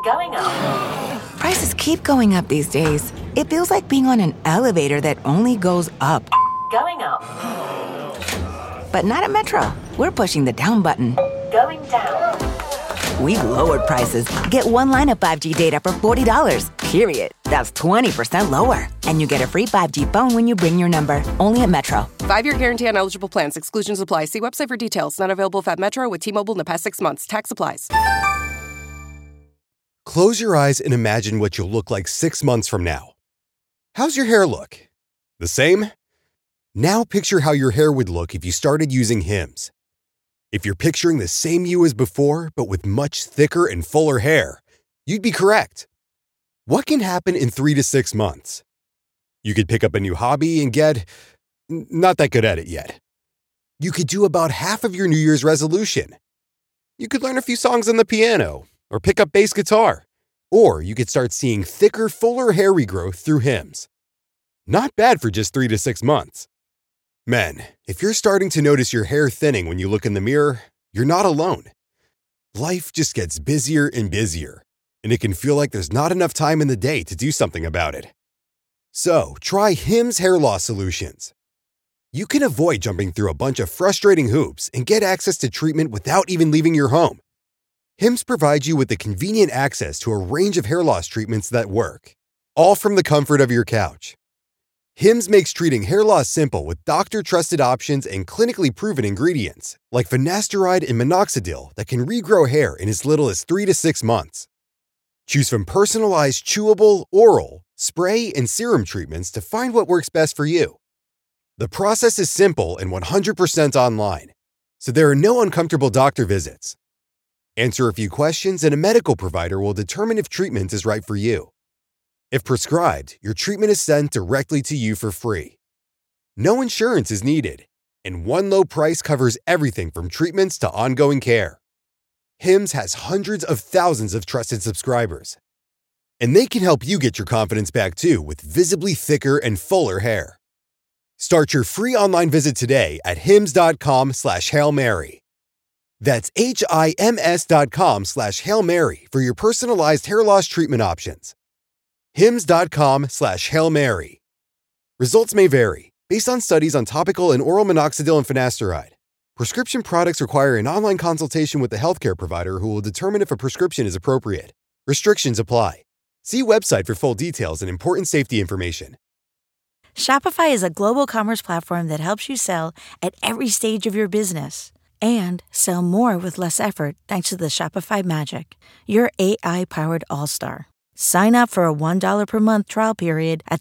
Going up. Prices keep going up these days. It feels like being on an elevator that only goes up. Going up. But not at Metro. We're pushing the down button. Going down. We've lowered prices. Get one line of 5G data for $40, period. That's 20% lower. And you get a free 5G phone when you bring your number. Only at Metro. 5-year guarantee on eligible plans. Exclusions apply. See website for details. Not available at Metro with T-Mobile in the past 6 months. Tax applies. Close your eyes and imagine what you'll look like 6 months from now. How's your hair look? The same? Now picture how your hair would look if you started using Hims. If you're picturing the same you as before, but with much thicker and fuller hair, you'd be correct. What can happen in 3 to 6 months? You could pick up a new hobby and get not that good at it yet. You could do about half of your New Year's resolution. You could learn a few songs on the piano or pick up bass guitar. Or you could start seeing thicker, fuller hair regrowth through Hims. Not bad for just 3 to 6 months. Men, if you're starting to notice your hair thinning when you look in the mirror, you're not alone. Life just gets busier and busier, and it can feel like there's not enough time in the day to do something about it. So, try Hims Hair Loss Solutions. You can avoid jumping through a bunch of frustrating hoops and get access to treatment without even leaving your home. Hims provides you with the convenient access to a range of hair loss treatments that work, all from the comfort of your couch. Hims makes treating hair loss simple with doctor-trusted options and clinically proven ingredients, like finasteride and minoxidil that can regrow hair in as little as 3 to 6 months. Choose from personalized chewable, oral, spray, and serum treatments to find what works best for you. The process is simple and 100% online, so there are no uncomfortable doctor visits. Answer a few questions and a medical provider will determine if treatment is right for you. If prescribed, your treatment is sent directly to you for free. No insurance is needed, and one low price covers everything from treatments to ongoing care. Hims has hundreds of thousands of trusted subscribers, and they can help you get your confidence back too with visibly thicker and fuller hair. Start your free online visit today at hims.com/Hail Mary. That's HIMS.com/Hail Mary for your personalized hair loss treatment options. Hims.com/Hail Mary. Results may vary based on studies on topical and oral minoxidil and finasteride. Prescription products require an online consultation with the healthcare provider who will determine if a prescription is appropriate. Restrictions apply. See website for full details and important safety information. Shopify is a global commerce platform that helps you sell at every stage of your business and sell more with less effort thanks to the Shopify Magic, your AI-powered all-star. Sign up for a $1 per month trial period at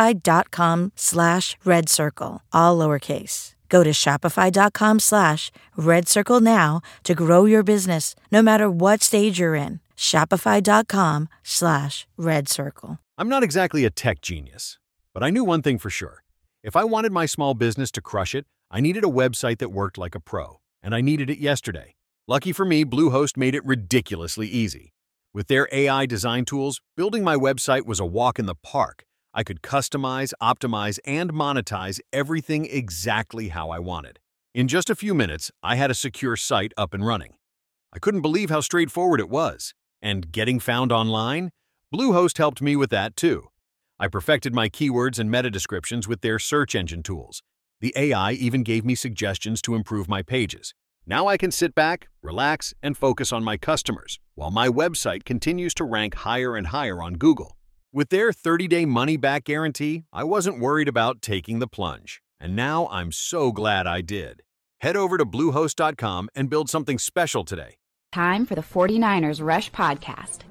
shopify.com/redcircle, all lowercase. Go to shopify.com/redcircle now to grow your business, no matter what stage you're in. Shopify.com/redcircle. I'm not exactly a tech genius, but I knew one thing for sure. If I wanted my small business to crush it, I needed a website that worked like a pro, and I needed it yesterday. Lucky for me, Bluehost made it ridiculously easy. With their AI design tools, building my website was a walk in the park. I could customize, optimize, and monetize everything exactly how I wanted. In just a few minutes, I had a secure site up and running. I couldn't believe how straightforward it was. And getting found online? Bluehost helped me with that too. I perfected my keywords and meta descriptions with their search engine tools. The AI even gave me suggestions to improve my pages. Now I can sit back, relax, and focus on my customers, while my website continues to rank higher and higher on Google. With their 30-day money-back guarantee, I wasn't worried about taking the plunge. And now I'm so glad I did. Head over to Bluehost.com and build something special today. Time for the 49ers Rush Podcast.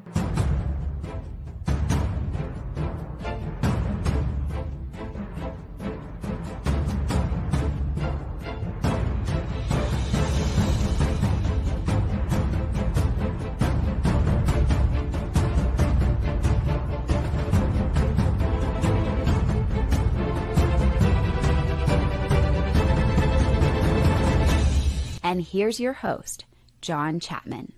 And here's your host, John Chapman.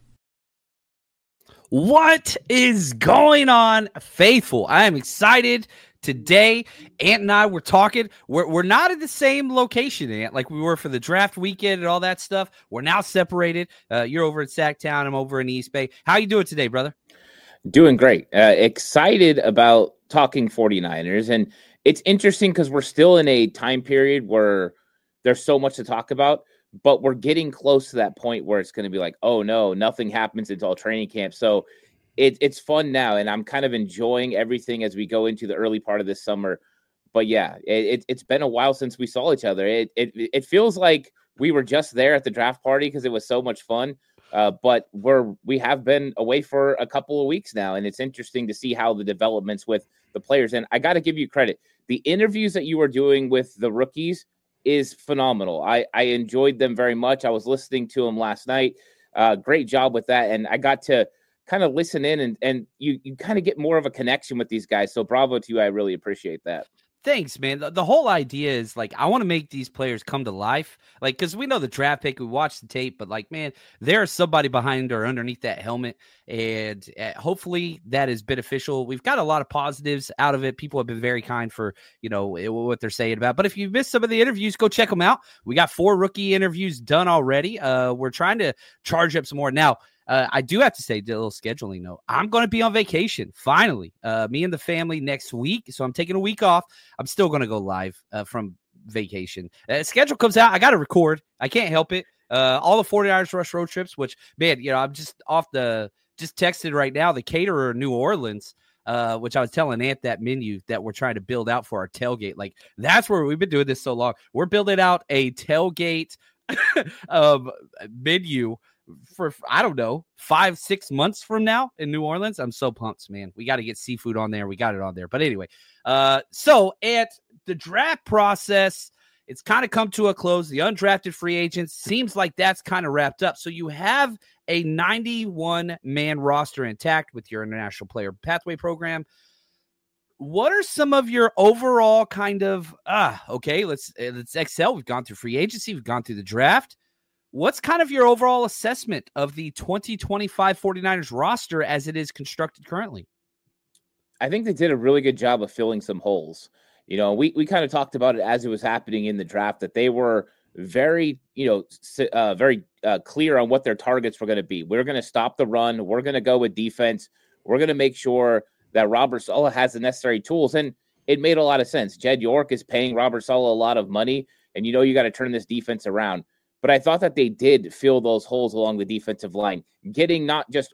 What is going on, faithful? I am excited today. Ant and I were talking. We're not at the same location, Ant, like we were for the draft weekend and all that stuff. We're now separated. You're over at Sacktown. I'm over in East Bay. How you doing today, brother? Doing great. Excited about talking 49ers. And it's interesting because we're still in a time period where there's so much to talk about, but we're getting close to that point where it's going to be like, oh no, nothing happens until training camp. So it's fun now. And I'm kind of enjoying everything as we go into the early part of this summer. But yeah, it's been a while since we saw each other. It feels like we were just there at the draft party because it was so much fun. But we have been away for a couple of weeks now, and it's interesting to see how the developments with the players. And I got to give you credit. The interviews that you were doing with the rookies is phenomenal. I enjoyed them very much. I was listening to them last night. Great job with that. And I got to kind of listen in and you kind of get more of a connection with these guys. So bravo to you. I really appreciate that. Thanks, man. The whole idea is like, I want to make these players come to life. Like, because we know the draft pick, we watch the tape, but like, man, there's somebody behind or underneath that helmet. And hopefully that is beneficial. We've got a lot of positives out of it. People have been very kind for, what they're saying about. But if you missed some of the interviews, go check them out. We got 4 rookie interviews done already. We're trying to charge up some more. Now, I do have to say, a little scheduling note, I'm going to be on vacation, finally, me and the family next week. So I'm taking a week off. I'm still going to go live from vacation. Schedule comes out. I got to record. I can't help it. All the 49ers Rush road trips, which, man, I'm just just texted right now, the caterer in New Orleans, which I was telling Ant that menu that we're trying to build out for our tailgate. Like, that's where we've been doing this so long. We're building out a tailgate menu for, I don't know, 5-6 months from now in New Orleans. I'm so pumped, man. We got to get seafood on there. We got it on there. But anyway, so at the draft process, it's kind of come to a close. The undrafted free agents seems like that's kind of wrapped up. So you have a 91-man roster intact with your International Player Pathway program. What are some of your overall kind of, okay, let's excel. We've gone through free agency. We've gone through the draft. What's kind of your overall assessment of the 2025 49ers roster as it is constructed currently? I think they did a really good job of filling some holes. We kind of talked about it as it was happening in the draft, that they were very, very clear on what their targets were going to be. We're going to stop the run. We're going to go with defense. We're going to make sure that Robert Saleh has the necessary tools. And it made a lot of sense. Jed York is paying Robert Saleh a lot of money, and you got to turn this defense around. But I thought that they did fill those holes along the defensive line, getting not just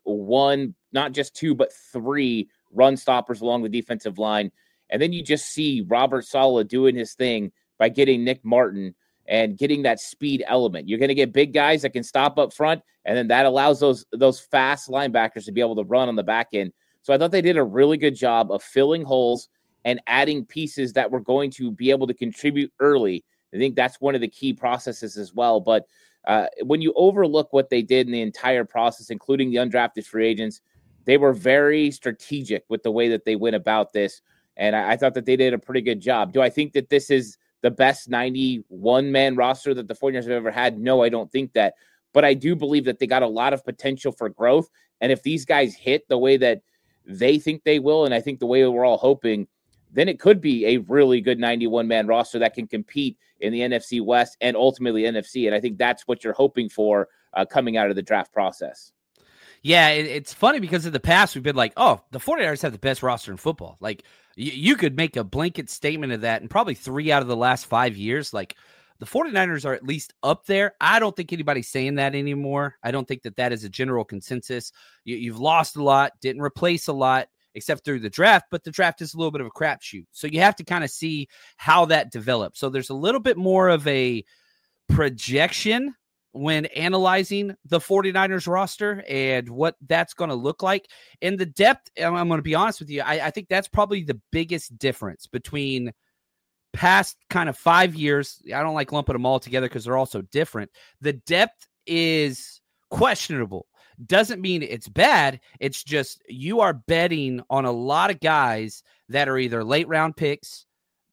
2, but 3 run stoppers along the defensive line. And then you just see Robert Saleh doing his thing by getting Nick Martin and getting that speed element. You're going to get big guys that can stop up front, and then that allows those fast linebackers to be able to run on the back end. So I thought they did a really good job of filling holes and adding pieces that were going to be able to contribute early. I think that's one of the key processes as well. But when you overlook what they did in the entire process, including the undrafted free agents, they were very strategic with the way that they went about this. And I thought that they did a pretty good job. Do I think that this is the best 91-man roster that the 49ers have ever had? No, I don't think that. But I do believe that they got a lot of potential for growth. And if these guys hit the way that they think they will, and I think the way we're all hoping, then it could be a really good 91-man roster that can compete in the NFC West and ultimately NFC. And I think that's what you're hoping for coming out of the draft process. Yeah, it's funny because in the past we've been like, oh, the 49ers have the best roster in football. Like, you could make a blanket statement of that in probably 3 out of the last 5 years. Like, the 49ers are at least up there. I don't think anybody's saying that anymore. I don't think that is a general consensus. You've lost a lot, didn't replace a lot, except through the draft, but the draft is a little bit of a crapshoot. So you have to kind of see how that develops. So there's a little bit more of a projection when analyzing the 49ers roster and what that's going to look like. In the depth, I'm going to be honest with you, I think that's probably the biggest difference between past kind of 5 years. I don't like lumping them all together because they're all so different. The depth is questionable. Doesn't mean it's bad. It's just you are betting on a lot of guys that are either late round picks,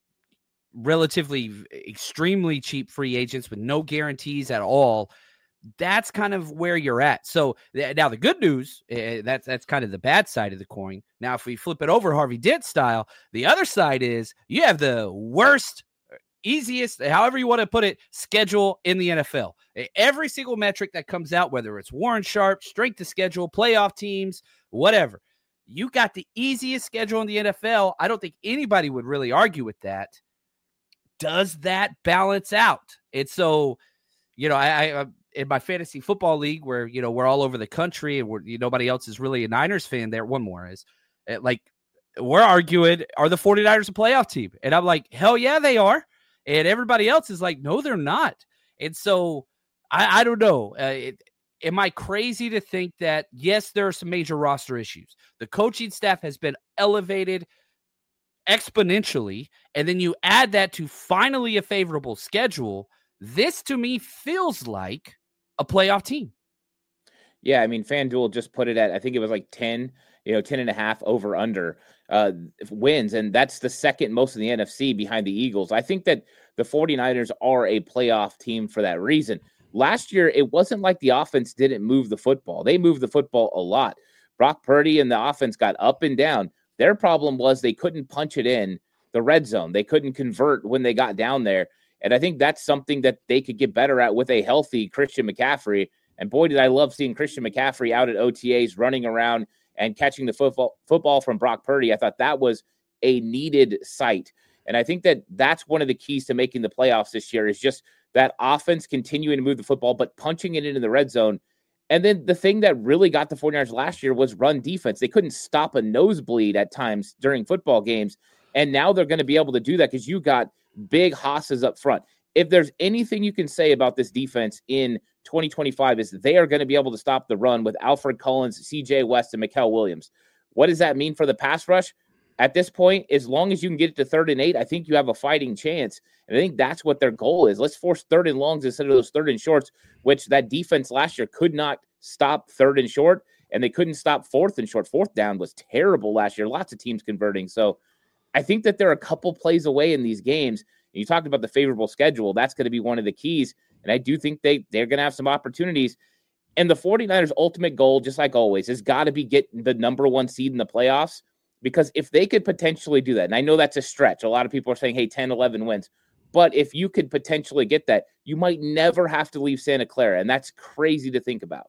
relatively extremely cheap free agents with no guarantees at all. That's kind of where you're at. So now the good news, that's kind of the bad side of the coin. Now, if we flip it over Harvey Dent style, the other side is you have the worst, easiest, however you want to put it, schedule in the NFL. Every single metric that comes out, whether it's Warren Sharp, strength of schedule, playoff teams, whatever, You got the easiest schedule in the NFL. I don't think anybody would really argue with that. Does that balance out? And so, I in my fantasy football league where, we're all over the country and nobody else is really a Niners fan there. One more is we're arguing, are the 49ers a playoff team? And I'm like, hell yeah, they are. And everybody else is like, no, they're not. And so I don't know. Am I crazy to think that, yes, there are some major roster issues? The coaching staff has been elevated exponentially, and then you add that to finally a favorable schedule. This, to me, feels like a playoff team. Yeah, I mean, FanDuel just put it at, I think it was like 10, 10.5 over under wins, and that's the second most in the NFC behind the Eagles. I think that the 49ers are a playoff team for that reason. Last year, it wasn't like the offense didn't move the football. They moved the football a lot. Brock Purdy and the offense got up and down. Their problem was they couldn't punch it in the red zone. They couldn't convert when they got down there. And I think that's something that they could get better at with a healthy Christian McCaffrey. And boy, did I love seeing Christian McCaffrey out at OTAs running around and catching the football from Brock Purdy. I thought that was a needed sight. And I think that that's one of the keys to making the playoffs this year is just that offense continuing to move the football, but punching it into the red zone. And then the thing that really got the 49ers last year was run defense. They couldn't stop a nosebleed at times during football games. And now they're going to be able to do that because you got big hosses up front. If there's anything you can say about this defense in 2025 is they are going to be able to stop the run with Alfred Collins, CJ West, and Mikael Williams. What does that mean for the pass rush? At this point, as long as you can get it to 3rd and 8, I think you have a fighting chance. And I think that's what their goal is. Let's force 3rd and longs instead of those 3rd and shorts, which that defense last year could not stop 3rd and short, and they couldn't stop 4th and short. 4th down was terrible last year. Lots of teams converting. So I think that they're a couple plays away in these games. And you talked about the favorable schedule. That's going to be one of the keys. And I do think they're going to have some opportunities. And the 49ers' ultimate goal, just like always, has got to be getting the number 1 seed in the playoffs. Because if they could potentially do that, and I know that's a stretch. A lot of people are saying, hey, 10, 11 wins. But if you could potentially get that, you might never have to leave Santa Clara. And that's crazy to think about.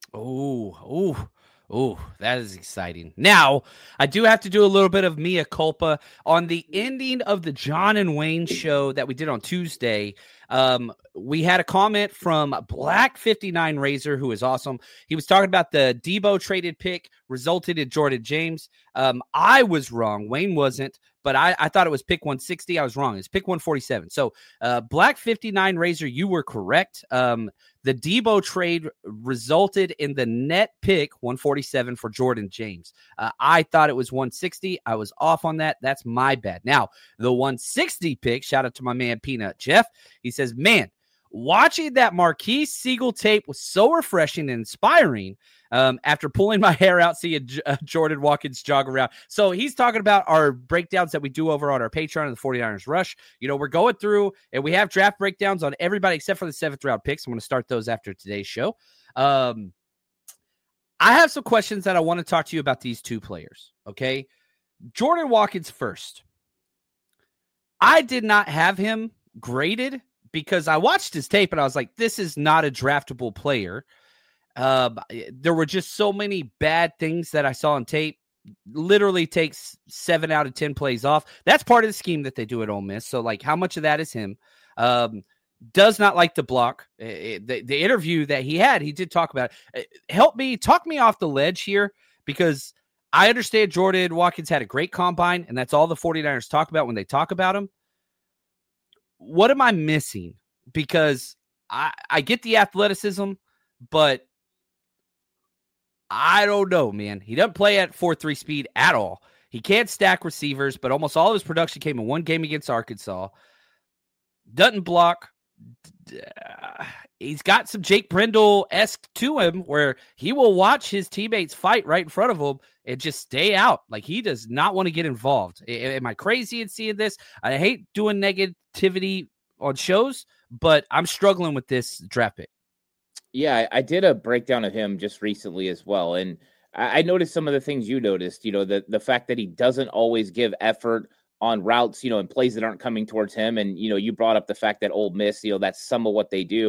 Oh, that is exciting. Now, I do have to do a little bit of mea culpa on the ending of the John and Wayne show that we did on Tuesday. We had a comment from Black 59 Razor, who is awesome. He was talking about the Debo traded pick resulted in Jordan James. I was wrong. Wayne wasn't, but I thought it was pick 160. I was wrong. It's pick 147. So Black 59 Razor, you were correct. The Debo trade resulted in the net pick 147 for Jordan James. I thought it was 160. I was off on that. That's my bad. Now, the 160 pick, shout out to my man Peanut Jeff. He says, man, watching that Marquise Siegel tape was so refreshing and inspiring. After pulling my hair out, seeing Jordan Watkins jog around. So he's talking about our breakdowns that we do over on our Patreon of the 49ers Rush. We're going through and we have draft breakdowns on everybody except for the 7th round picks. I'm going to start those after today's show. I have some questions that I want to talk to you about these two players. Okay. Jordan Watkins first. I did not have him graded because I watched his tape and I was like, this is not a draftable player. There were just so many bad things that I saw on tape. Literally takes 7 out of 10 plays off. That's part of the scheme that they do at Ole Miss. So, how much of that is him? Does not like to block. The interview that he had, he did talk about it. Talk me off the ledge here, because I understand Jordan Watkins had a great combine, and that's all the 49ers talk about when they talk about him. What am I missing? Because I get the athleticism, but I don't know, man. He doesn't play at 4.3 speed at all. He can't stack receivers, but almost all of his production came in one game against Arkansas. Doesn't block. He's got some Jake Brendel-esque to him where he will watch his teammates fight right in front of him and just stay out. He does not want to get involved. Am I crazy in seeing this? I hate doing negativity on shows, but I'm struggling with this draft pick. Yeah, I did a breakdown of him just recently as well. And I noticed some of the things you noticed, the fact that he doesn't always give effort on routes, and plays that aren't coming towards him. And, you brought up the fact that Ole Miss, that's some of what they do.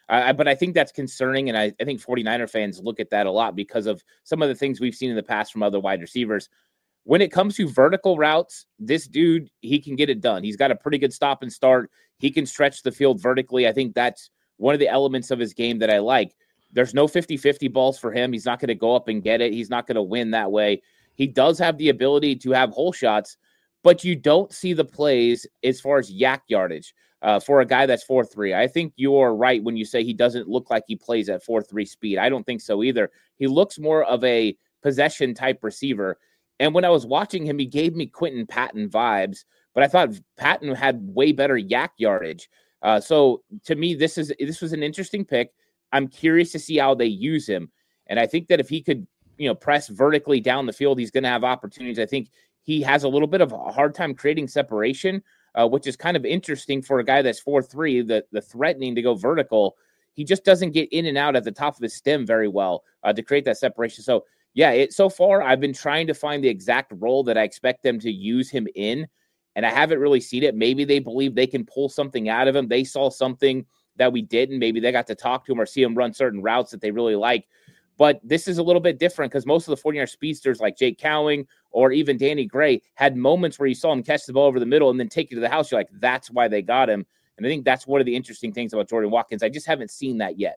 But I think that's concerning, and I think 49er fans look at that a lot because of some of the things we've seen in the past from other wide receivers. When it comes to vertical routes, this dude, he can get it done. He's got a pretty good stop and start. He can stretch the field vertically. I think that's one of the elements of his game that I like. There's no 50-50 balls for him. He's not going to go up and get it. He's not going to win that way. He does have the ability to have hole shots, but you don't see the plays as far as yak yardage for a guy that's 4.3. I think you're right when you say he doesn't look like he plays at 4.3 speed. I don't think so either. He looks more of a possession type receiver. And when I was watching him, he gave me Quentin Patton vibes, but I thought Patton had way better yak yardage. So to me, this was an interesting pick. I'm curious to see how they use him. And I think that if he could, press vertically down the field, he's going to have opportunities. I think he has a little bit of a hard time creating separation, which is kind of interesting for a guy that's 4.3, the threatening to go vertical. He just doesn't get in and out at the top of his stem very well to create that separation. So yeah, so far I've been trying to find the exact role that I expect them to use him in, and I haven't really seen it. Maybe they believe they can pull something out of him. They saw something that we didn't. Maybe they got to talk to him or see him run certain routes that they really like. But this is a little bit different because most of the 49er speedsters like Jake Cowing or even Danny Gray had moments where you saw him catch the ball over the middle and then take it to the house. You're like, that's why they got him. And I think that's one of the interesting things about Jordan Watkins. I just haven't seen that yet.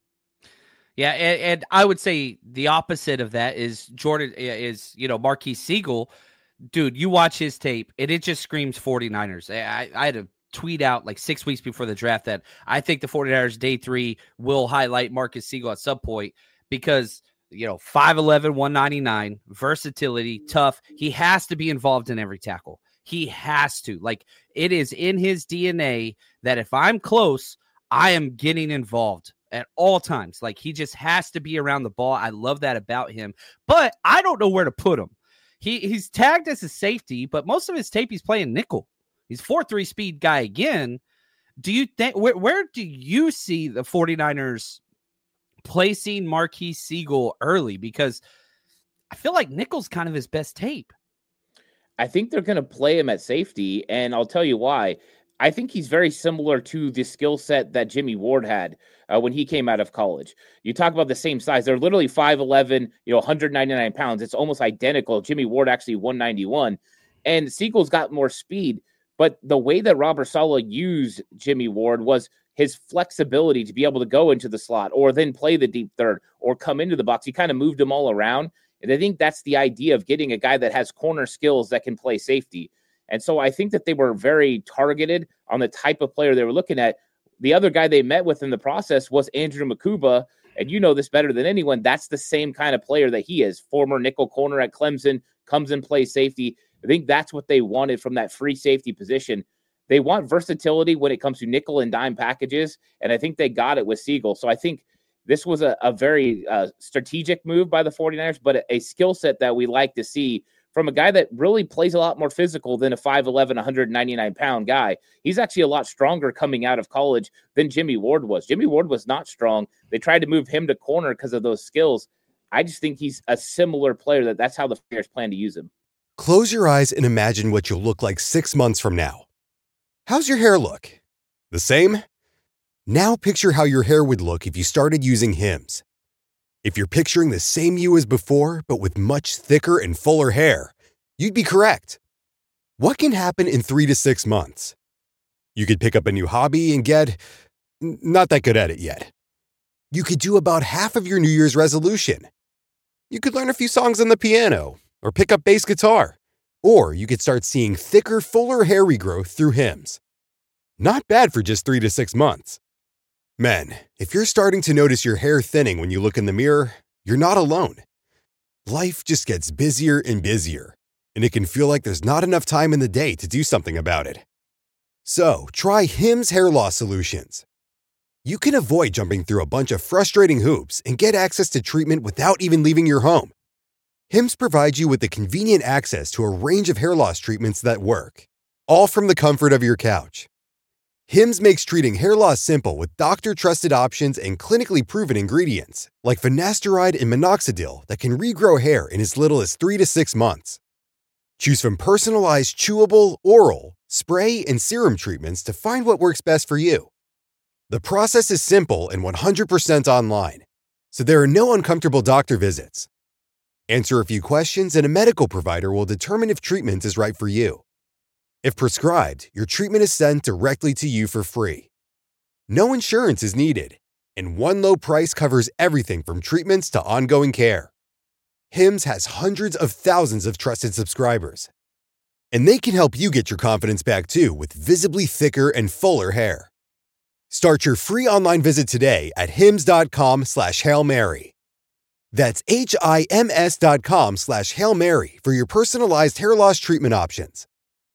Yeah, and I would say the opposite of that is Marquise Siegel. Dude, you watch his tape, and it just screams 49ers. I had a tweet out like 6 weeks before the draft that I think the 49ers day 3 will highlight Marquise Siegel at some point because, 5'11", 199, versatility, tough. He has to be involved in every tackle. He has to. Like, it is in his DNA that if I'm close, I am getting involved at all times. Like, he just has to be around the ball. I love that about him, but I don't know where to put him. He's tagged as a safety, but most of his tape he's playing nickel. He's 4.3 speed guy again. Do you think where do you see the 49ers placing Marquise Siegel early? Because I feel like nickel's kind of his best tape. I think they're going to play him at safety, and I'll tell you why. I think he's very similar to the skill set that Jimmy Ward had when he came out of college. You talk about the same size. They're literally 5'11", 199 pounds. It's almost identical. Jimmy Ward actually 191. And Siegel's got more speed. But the way that Robert Saleh used Jimmy Ward was his flexibility to be able to go into the slot or then play the deep third or come into the box. He kind of moved them all around. And I think that's the idea of getting a guy that has corner skills that can play safety. And so I think that they were very targeted on the type of player they were looking at. The other guy they met with in the process was Andrew Makuba. And you know this better than anyone. That's the same kind of player that he is. Former nickel corner at Clemson, comes and plays safety. I think that's what they wanted from that free safety position. They want versatility when it comes to nickel and dime packages. And I think they got it with Siegel. So I think this was a very strategic move by the 49ers, but a skill set that we like to see from a guy that really plays a lot more physical than a 5'11", 199-pound guy. He's actually a lot stronger coming out of college than Jimmy Ward was. Jimmy Ward was not strong. They tried to move him to corner because of those skills. I just think he's a similar player that's how the 49ers plan to use him. Close your eyes and imagine what you'll look like 6 months from now. How's your hair look? The same? Now picture how your hair would look if you started using Hims. If you're picturing the same you as before, but with much thicker and fuller hair, you'd be correct. What can happen in 3 to 6 months? You could pick up a new hobby and get not that good at it yet. You could do about half of your New Year's resolution. You could learn a few songs on the piano or pick up bass guitar. Or you could start seeing thicker, fuller hair regrowth through Hims. Not bad for just 3 to 6 months. Men, if you're starting to notice your hair thinning when you look in the mirror, you're not alone. Life just gets busier and busier, and it can feel like there's not enough time in the day to do something about it. So, try Hims Hair Loss Solutions. You can avoid jumping through a bunch of frustrating hoops and get access to treatment without even leaving your home. Hims provides you with the convenient access to a range of hair loss treatments that work, all from the comfort of your couch. Hims makes treating hair loss simple with doctor-trusted options and clinically proven ingredients, like finasteride and minoxidil that can regrow hair in as little as 3 to 6 months. Choose from personalized chewable, oral, spray, and serum treatments to find what works best for you. The process is simple and 100% online, so there are no uncomfortable doctor visits. Answer a few questions and a medical provider will determine if treatment is right for you. If prescribed, your treatment is sent directly to you for free. No insurance is needed, and one low price covers everything from treatments to ongoing care. Hims has hundreds of thousands of trusted subscribers, and they can help you get your confidence back too with visibly thicker and fuller hair. Start your free online visit today at hims.com/Hail Mary. That's HIMS.com/Hail Mary for your personalized hair loss treatment options.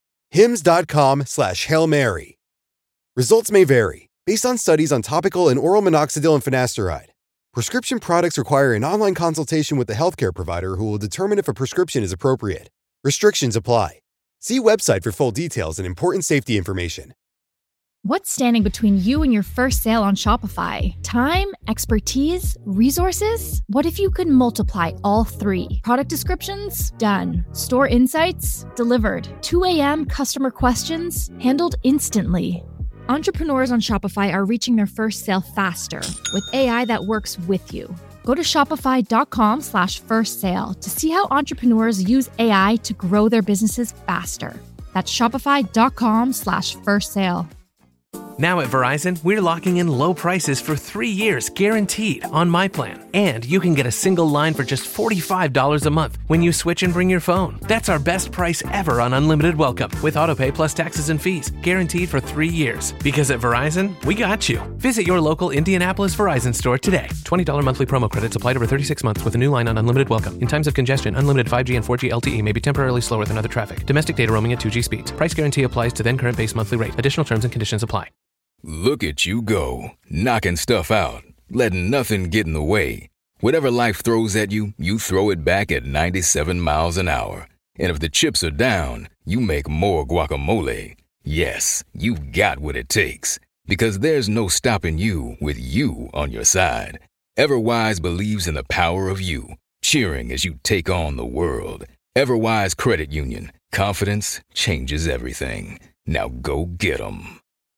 hims.com/Hail Mary. Results may vary based on studies on topical and oral minoxidil and finasteride. Prescription products require an online consultation with the healthcare provider who will determine if a prescription is appropriate. Restrictions apply. See website for full details and important safety information. What's standing between you and your first sale on Shopify? Time, expertise, resources? What if you could multiply all three? Product descriptions? Done. Store insights? Delivered. 2 a.m. customer questions? Handled instantly. Entrepreneurs on Shopify are reaching their first sale faster with AI that works with you. Go to shopify.com/first sale to see how entrepreneurs use AI to grow their businesses faster. That's shopify.com/first sale. Now at Verizon, we're locking in low prices for 3 years guaranteed on my plan. And you can get a single line for just $45 a month when you switch and bring your phone. That's our best price ever on unlimited welcome with autopay plus taxes and fees, guaranteed for 3 years. Because at Verizon, we got you. Visit your local Indianapolis Verizon store today. $20 monthly promo credits applied over 36 months with a new line on unlimited welcome. In times of congestion, unlimited 5G and 4G LTE may be temporarily slower than other traffic. Domestic data roaming at 2G speeds. Price guarantee applies to then current base monthly rate. Additional terms and conditions apply. Look at you go, knocking stuff out, letting nothing get in the way. Whatever life throws at you, you throw it back at 97 miles an hour. And if the chips are down, you make more guacamole. Yes, you've got what it takes. Because there's no stopping you with you on your side. Everwise believes in the power of you, cheering as you take on the world. Everwise Credit Union. Confidence changes everything. Now go get 'em.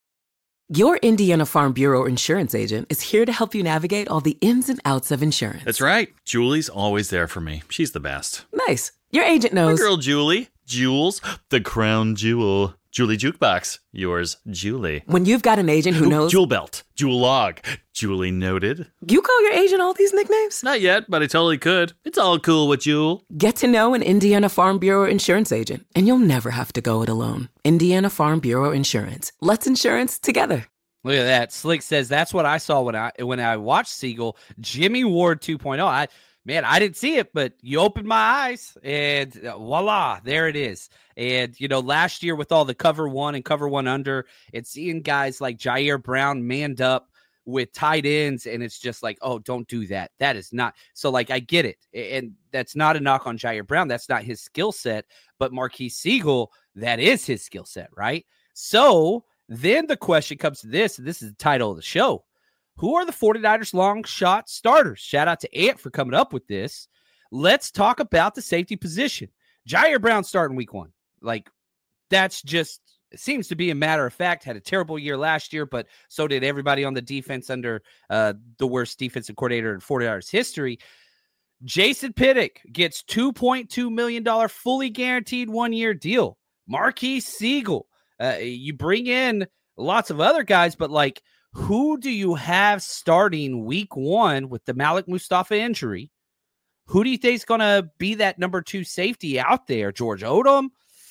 Your Indiana Farm Bureau insurance agent is here to help you navigate all the ins and outs of insurance. That's right. Julie's always there for me. She's the best. Nice. Your agent knows. My girl Julie. Jules, the crown jewel. Julie Jukebox. Yours, Julie. When you've got an agent who knows... Jewel Belt. Jewel Log. Julie Noted. You call your agent all these nicknames? Not yet, but I totally could. It's all cool with Jewel. Get to know an Indiana Farm Bureau insurance agent, and you'll never have to go it alone. Indiana Farm Bureau Insurance. Let's insurance together. Look at that. Slick says that's what I saw when I watched Siegel. Jimmy Ward 2.0. I didn't see it, but you opened my eyes and voila, there it is. And, last year with all the cover one and cover one under and seeing guys like Jair Brown manned up with tight ends. And it's just like, oh, don't do that. That is not. So I get it. And that's not a knock on Jair Brown. That's not his skill set, but Marquise Siegel, that is his skill set. Right. So then the question comes to this, and this is the title of the show. Who are the 49ers long shot starters? Shout out to Ant for coming up with this. Let's talk about the safety position. Jair Brown starting week 1. That's just, it seems to be a matter of fact. Had a terrible year last year, but so did everybody on the defense under the worst defensive coordinator in 49ers history. Jason Pinnock gets $2.2 million fully guaranteed 1-year deal. Marquise Siegel. You bring in lots of other guys, but who do you have starting week 1 with the Malik Mustafa injury? Who do you think is going to be that number 2 safety out there? George Odom?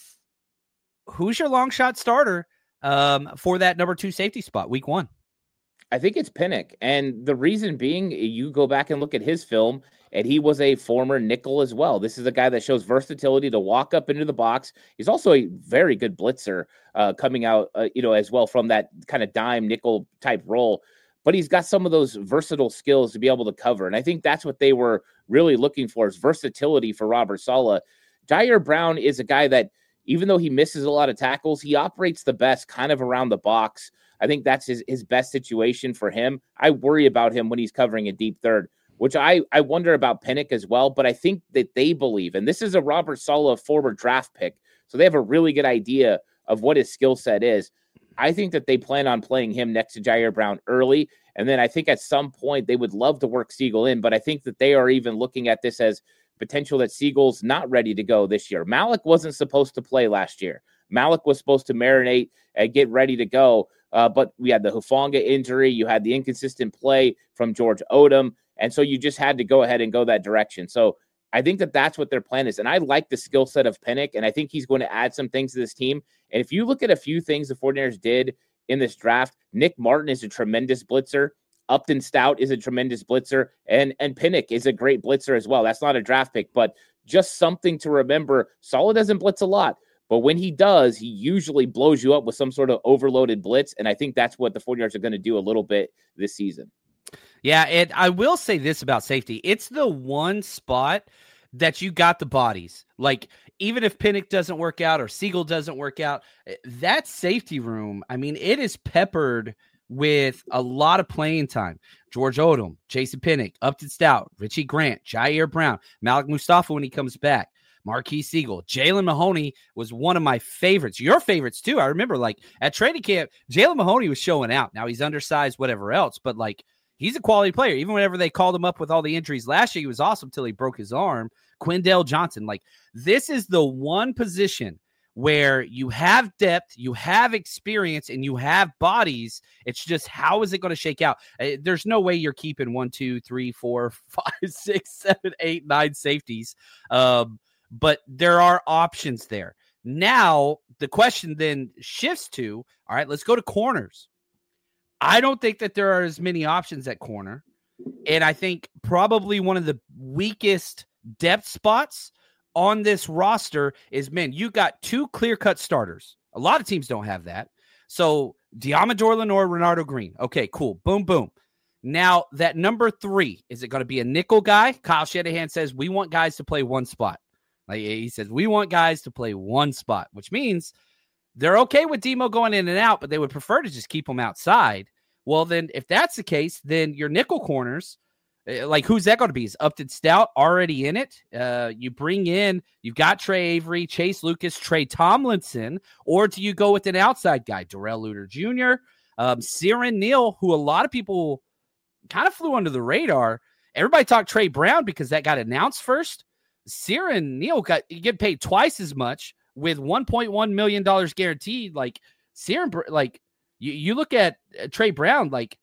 Who's your long shot starter for that number 2 safety spot week 1? I think it's Pinnock. And the reason being, you go back and look at his film, and he was a former nickel as well. This is a guy that shows versatility to walk up into the box. He's also a very good blitzer coming out, as well from that kind of dime nickel type role. But he's got some of those versatile skills to be able to cover. And I think that's what they were really looking for, is versatility for Robert Saleh. Jair Brown is a guy that, even though he misses a lot of tackles, he operates the best kind of around the box. I think that's his best situation for him. I worry about him when he's covering a deep third, which I wonder about Pinnock as well. But I think that they believe, and this is a Robert Saleh forward draft pick, so they have a really good idea of what his skill set is. I think that they plan on playing him next to Jair Brown early. And then I think at some point they would love to work Siegel in, but I think that they are even looking at this as potential that Siegel's not ready to go this year. Malik wasn't supposed to play last year. Malik was supposed to marinate and get ready to go. But we had the Hufanga injury. You had the inconsistent play from George Odom. And so you just had to go ahead and go that direction. So I think that that's what their plan is. And I like the skill set of Pinnock, and I think he's going to add some things to this team. And if you look at a few things the 49ers did in this draft, Nick Martin is a tremendous blitzer. Upton Stout is a tremendous blitzer. And Pinnock is a great blitzer as well. That's not a draft pick, but just something to remember. Saleh doesn't blitz a lot, but when he does, he usually blows you up with some sort of overloaded blitz. And I think that's what the 49ers are going to do a little bit this season. Yeah, and I will say this about safety. It's the one spot that you got the bodies. Like, even if Pinnock doesn't work out or Siegel doesn't work out, that safety room, I mean, it is peppered with a lot of playing time. George Odom, Jason Pinnock, Upton Stout, Richie Grant, Jair Brown, Malik Mustafa when he comes back, Marquise Siegel, Jalen Mahoney was one of my favorites. Your favorites, too. I remember, like, at training camp, Jalen Mahoney was showing out. Now, he's undersized, whatever else, but, like, he's a quality player. Even whenever they called him up with all the injuries last year, he was awesome until he broke his arm. Quindale Johnson, like, this is the one position where you have depth, you have experience, and you have bodies. It's just, how is it going to shake out? There's no way you're keeping 1, 2, 3, 4, 5, 6, 7, 8, 9 safeties. But there are options there. Now, the question then shifts to, all right, let's go to corners. I don't think that there are as many options at corner. And I think probably one of the weakest depth spots on this roster is, man, you got 2 clear-cut starters. A lot of teams don't have that. So Diamador Lenore, Renardo Green. Okay, cool. Boom, boom. Now, that number 3, is it going to be a nickel guy? Kyle Shanahan says, we want guys to play one spot. Like, he says, we want guys to play one spot, which means they're okay with Demo going in and out, but they would prefer to just keep him outside. Well, then if that's the case, then your nickel corners, like, who's that going to be? Is Upton Stout already in it? You bring in, you've got Trey Avery, Chase Lucas, Trey Tomlinson, or do you go with an outside guy, Darrell Luter Jr., Siran Neal, who a lot of people kind of flew under the radar. Everybody talked Trey Brown because that got announced first. Siran Neal get paid twice as much with $1.1 million guaranteed. Like, Siran, like, you look at Trey Brown, like,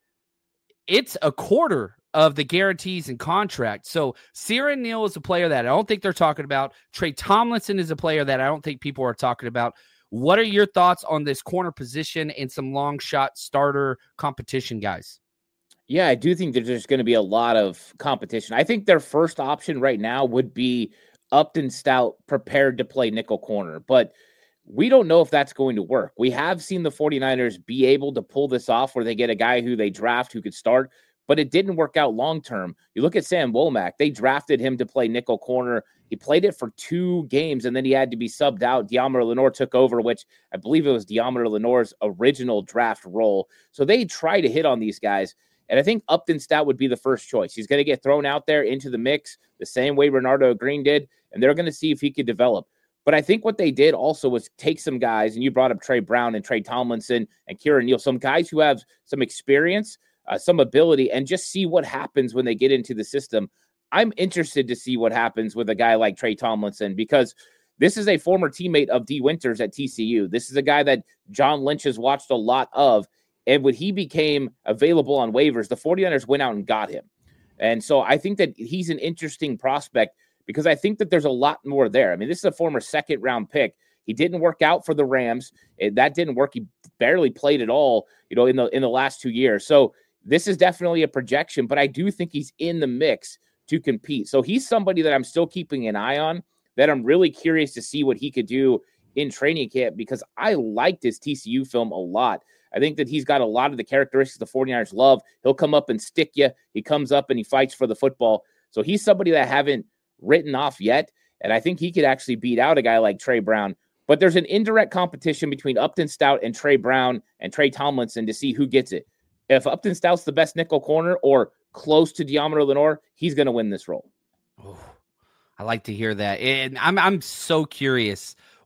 it's a quarter of the guarantees and contract. So Siran Neal is a player that I don't think they're talking about. Trey Tomlinson is a player that I don't think people are talking about. What are your thoughts on this corner position and some long shot starter competition, guys? Yeah, I do think there's going to be a lot of competition. I think their first option right now would be Upton Stout prepared to play nickel corner, but we don't know if that's going to work. We have seen the 49ers be able to pull this off where they get a guy who they draft who could start, but it didn't work out long-term. You look at Sam Womack, they drafted him to play nickel corner. He played it for 2 games, and then he had to be subbed out. Diamador Lenore took over, which I believe it was Diamador Lenore's original draft role. So they try to hit on these guys. And I think Upton Stout would be the first choice. He's going to get thrown out there into the mix the same way Renardo Green did, and they're going to see if he could develop. But I think what they did also was take some guys, and you brought up Trey Brown and Trey Tomlinson and Kieran Neal, some guys who have some experience, some ability, and just see what happens when they get into the system. I'm interested to see what happens with a guy like Trey Tomlinson because this is a former teammate of D. Winters at TCU. This is a guy that John Lynch has watched a lot of. And when he became available on waivers, the 49ers went out and got him. And so I think that he's an interesting prospect because I think that there's a lot more there. I mean, this is a former 2nd-round pick. He didn't work out for the Rams. That didn't work. He barely played at all, in the last 2 years. So this is definitely a projection, but I do think he's in the mix to compete. So he's somebody that I'm still keeping an eye on, that I'm really curious to see what he could do in training camp because I liked his TCU film a lot. I think that he's got a lot of the characteristics the 49ers love. He'll come up and stick you. He comes up and he fights for the football. So he's somebody that I haven't written off yet, and I think he could actually beat out a guy like Trey Brown. But there's an indirect competition between Upton Stout and Trey Brown and Trey Tomlinson to see who gets it. If Upton Stout's the best nickel corner or close to Diamador Lenore, he's going to win this role. Oh, I like to hear that. And I'm so curious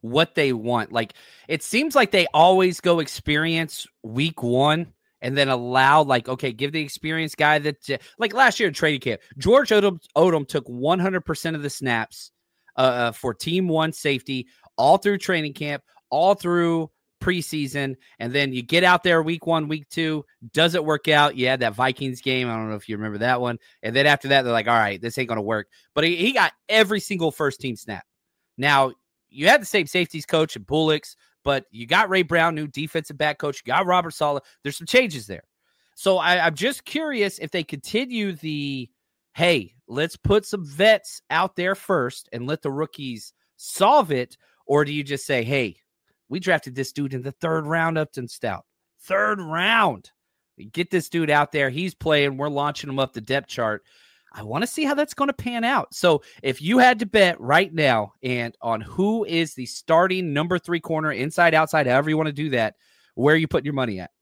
what they want. Like, it seems like they always go experience week one and then allow, like, okay, give the experienced guy that, like last year in training camp, George Odom took 100% of the snaps for team one safety all through training camp, all through preseason, and then you get out there week one, week two, does it work out? Yeah, that Vikings game, I don't know if you remember that one. And then after that, they're like, all right, this ain't going to work. But he got every single first team snap. Now, you had the same safeties coach and Bullocks, but you got Ray Brown, new defensive back coach. You got Robert Saleh. There's some changes there. So I'm just curious if they continue the, hey, let's put some vets out there first and let the rookies solve it. Or do you just say, hey, we drafted this dude in the 3rd round, Upton Stout. 3rd round. Get this dude out there. He's playing. We're launching him up the depth chart. I want to see how that's going to pan out. So if you had to bet right now and on who is the starting number 3 corner, inside, outside, however you want to do that, where are you putting your money at?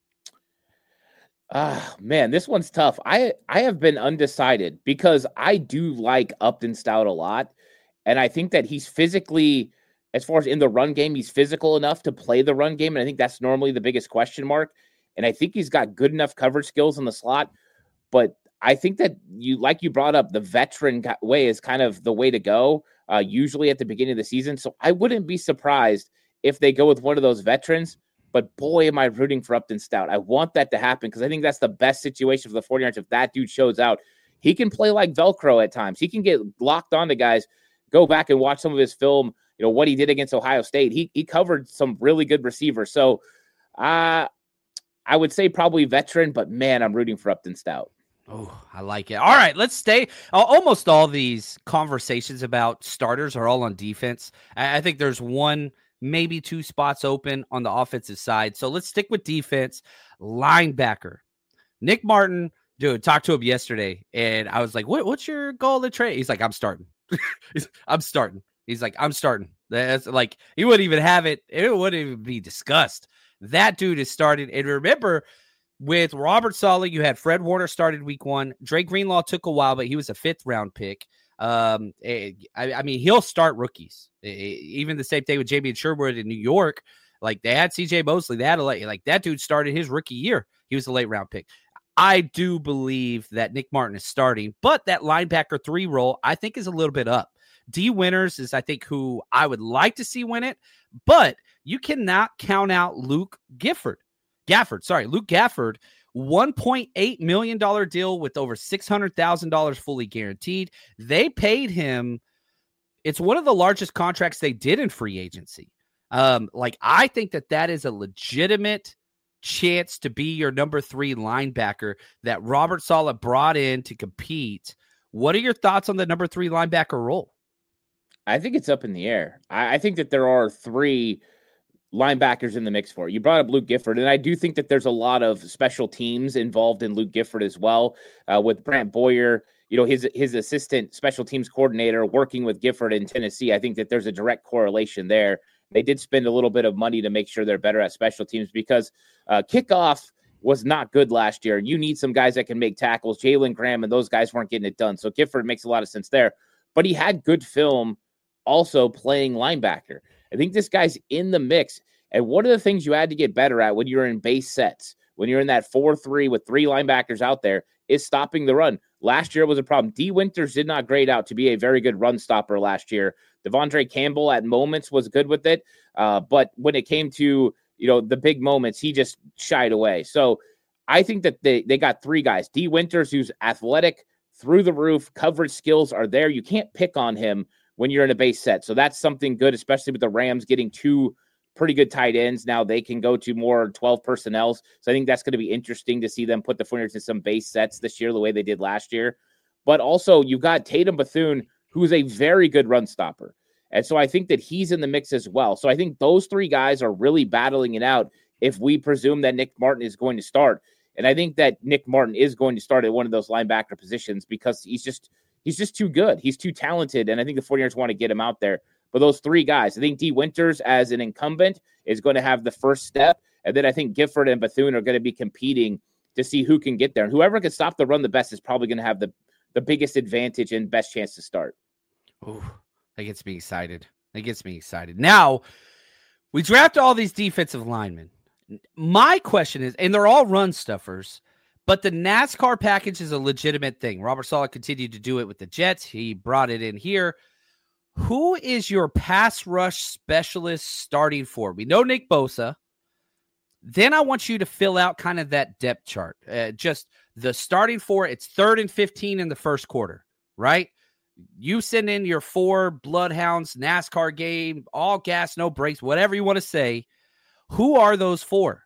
Man, this one's tough. I have been undecided because I do like Upton Stout a lot. And I think that he's physically, as far as in the run game, he's physical enough to play the run game. And I think that's normally the biggest question mark. And I think he's got good enough coverage skills in the slot. But I think that you brought up, the veteran way is kind of the way to go, usually at the beginning of the season. So I wouldn't be surprised if they go with one of those veterans. But boy, am I rooting for Upton Stout. I want that to happen because I think that's the best situation for the 49ers. If that dude shows out, he can play like Velcro at times. He can get locked onto guys. Go back and watch some of his film, what he did against Ohio State. He covered some really good receivers. So I would say probably veteran, but man, I'm rooting for Upton Stout. Oh, I like it. All right, let's stay. Almost all these conversations about starters are all on defense. I think there's one, maybe 2 spots open on the offensive side. So let's stick with defense. Linebacker. Nick Martin, dude, talked to him yesterday, and I was like, what's your goal to trade? He's like, I'm starting. I'm starting. He's like, I'm starting. That's like, he wouldn't even have it. It wouldn't even be discussed. That dude is started. And remember, with Robert Saleh, you had Fred Warner started week 1. Drake Greenlaw took a while, but he was a 5th round pick. I mean, he'll start rookies. Even the same thing with Jamie Sherwood in New York. Like, they had CJ Mosley. They had that dude started his rookie year. He was a late round pick. I do believe that Nick Martin is starting, but that linebacker 3 role, I think, is a little bit up. D. Winters is, I think, who I would like to see win it, but you cannot count out Luke Gafford, $1.8 million deal with over $600,000 fully guaranteed. They paid him. It's one of the largest contracts they did in free agency. I think that is a legitimate chance to be your number 3 linebacker that Robert Saleh brought in to compete. What are your thoughts on the number 3 linebacker role? I think it's up in the air. I think that there are 3 linebackers in the mix for it. You brought up Luke Gifford, and I do think that there's a lot of special teams involved in Luke Gifford as well, with Brant Boyer, his assistant special teams coordinator working with Gifford in Tennessee. I think that there's a direct correlation there. They did spend a little bit of money to make sure they're better at special teams because kickoff was not good last year. You need some guys that can make tackles. Jalen Graham and those guys weren't getting it done. So Gifford makes a lot of sense there. But he had good film also playing linebacker. I think this guy's in the mix. And one of the things you had to get better at when you're in base sets, when you're in that 4-3 with 3 linebackers out there, is stopping the run. Last year was a problem. D. Winters did not grade out to be a very good run stopper last year. Devondre Campbell at moments was good with it. But when it came to, the big moments, he just shied away. So I think that they got 3 guys. D. Winters, who's athletic, through the roof, coverage skills are there. You can't pick on him when you're in a base set. So that's something good, especially with the Rams getting 2 pretty good tight ends. Now they can go to more 12 personnels. So I think that's going to be interesting to see them put the 49ers in some base sets this year, the way they did last year. But also you got Tatum Bethune, who's a very good run stopper. And so I think that he's in the mix as well. So I think those 3 guys are really battling it out if we presume that Nick Martin is going to start. And I think that Nick Martin is going to start at one of those linebacker positions because he's just too good. He's too talented. And I think the 49ers want to get him out there. But those 3 guys, I think D. Winters as an incumbent is going to have the first step. And then I think Gifford and Bethune are going to be competing to see who can get there. And whoever can stop the run the best is probably going to have the biggest advantage and best chance to start. Oh, that gets me excited. That gets me excited. Now, we draft all these defensive linemen. My question is, and they're all run stuffers, but the NASCAR package is a legitimate thing. Robert Saleh continued to do it with the Jets. He brought it in here. Who is your pass rush specialist starting for? We know Nick Bosa. Then I want you to fill out kind of that depth chart. Just the starting four, it's 3rd and 15 in the first quarter, right? You send in your 4 bloodhounds, NASCAR game, all gas, no brakes, whatever you want to say. Who are those 4?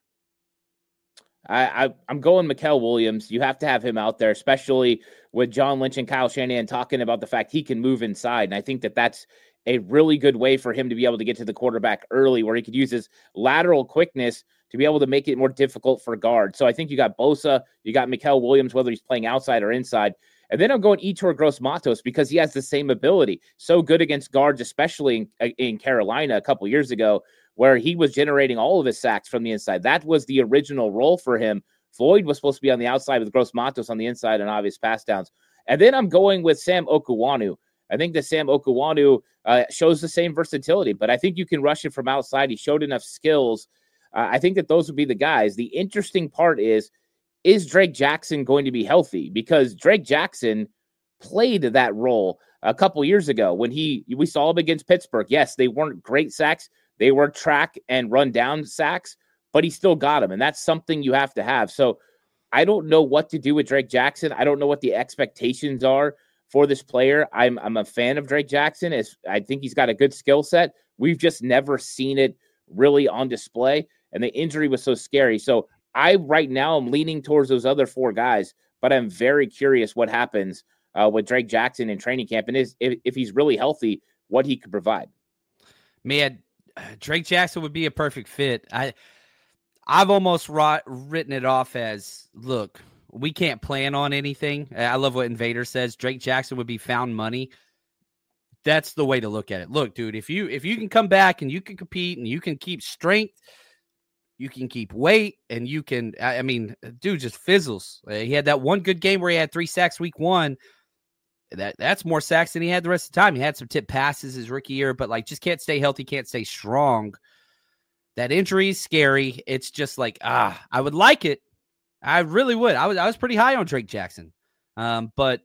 I'm going Mikael Williams. You have to have him out there, especially with John Lynch and Kyle Shanahan talking about the fact he can move inside. And I think that that's a really good way for him to be able to get to the quarterback early, where he could use his lateral quickness to be able to make it more difficult for guards. So I think you got Bosa, you got Mikael Williams, whether he's playing outside or inside. And then I'm going Yetur Gross-Matos because he has the same ability. So good against guards, especially in Carolina a couple years ago, where he was generating all of his sacks from the inside. That was the original role for him. Floyd was supposed to be on the outside with Gross-Matos on the inside and obvious pass downs. And then I'm going with Sam Okuwanu. I think that Sam Okuwanu shows the same versatility, but I think you can rush it from outside. He showed enough skills. I think that those would be the guys. The interesting part is Drake Jackson going to be healthy? Because Drake Jackson played that role a couple years ago when we saw him against Pittsburgh. Yes, they weren't great sacks. They were track and run down sacks, but he still got them. And that's something you have to have. So I don't know what to do with Drake Jackson. I don't know what the expectations are for this player. I'm a fan of Drake Jackson. I think he's got a good skill set. We've just never seen it really on display. And the injury was so scary. So right now I'm leaning towards those other 4 guys, but I'm very curious what happens with Drake Jackson in training camp and if he's really healthy, what he could provide. Man, Drake Jackson would be a perfect fit. I've almost written it off as, look, we can't plan on anything. I love what Invader says. Drake Jackson would be found money. That's the way to look at it. Look, dude, if you can come back and you can compete and you can keep strength, you can keep weight, and you can, I mean, dude just fizzles. He had that one good game where he had 3 sacks week 1. That's more sacks than he had the rest of the time. He had some tip passes his rookie year, but like just can't stay healthy, can't stay strong. That injury is scary. It's just like, I would like it. I really would. I was pretty high on Drake Jackson. But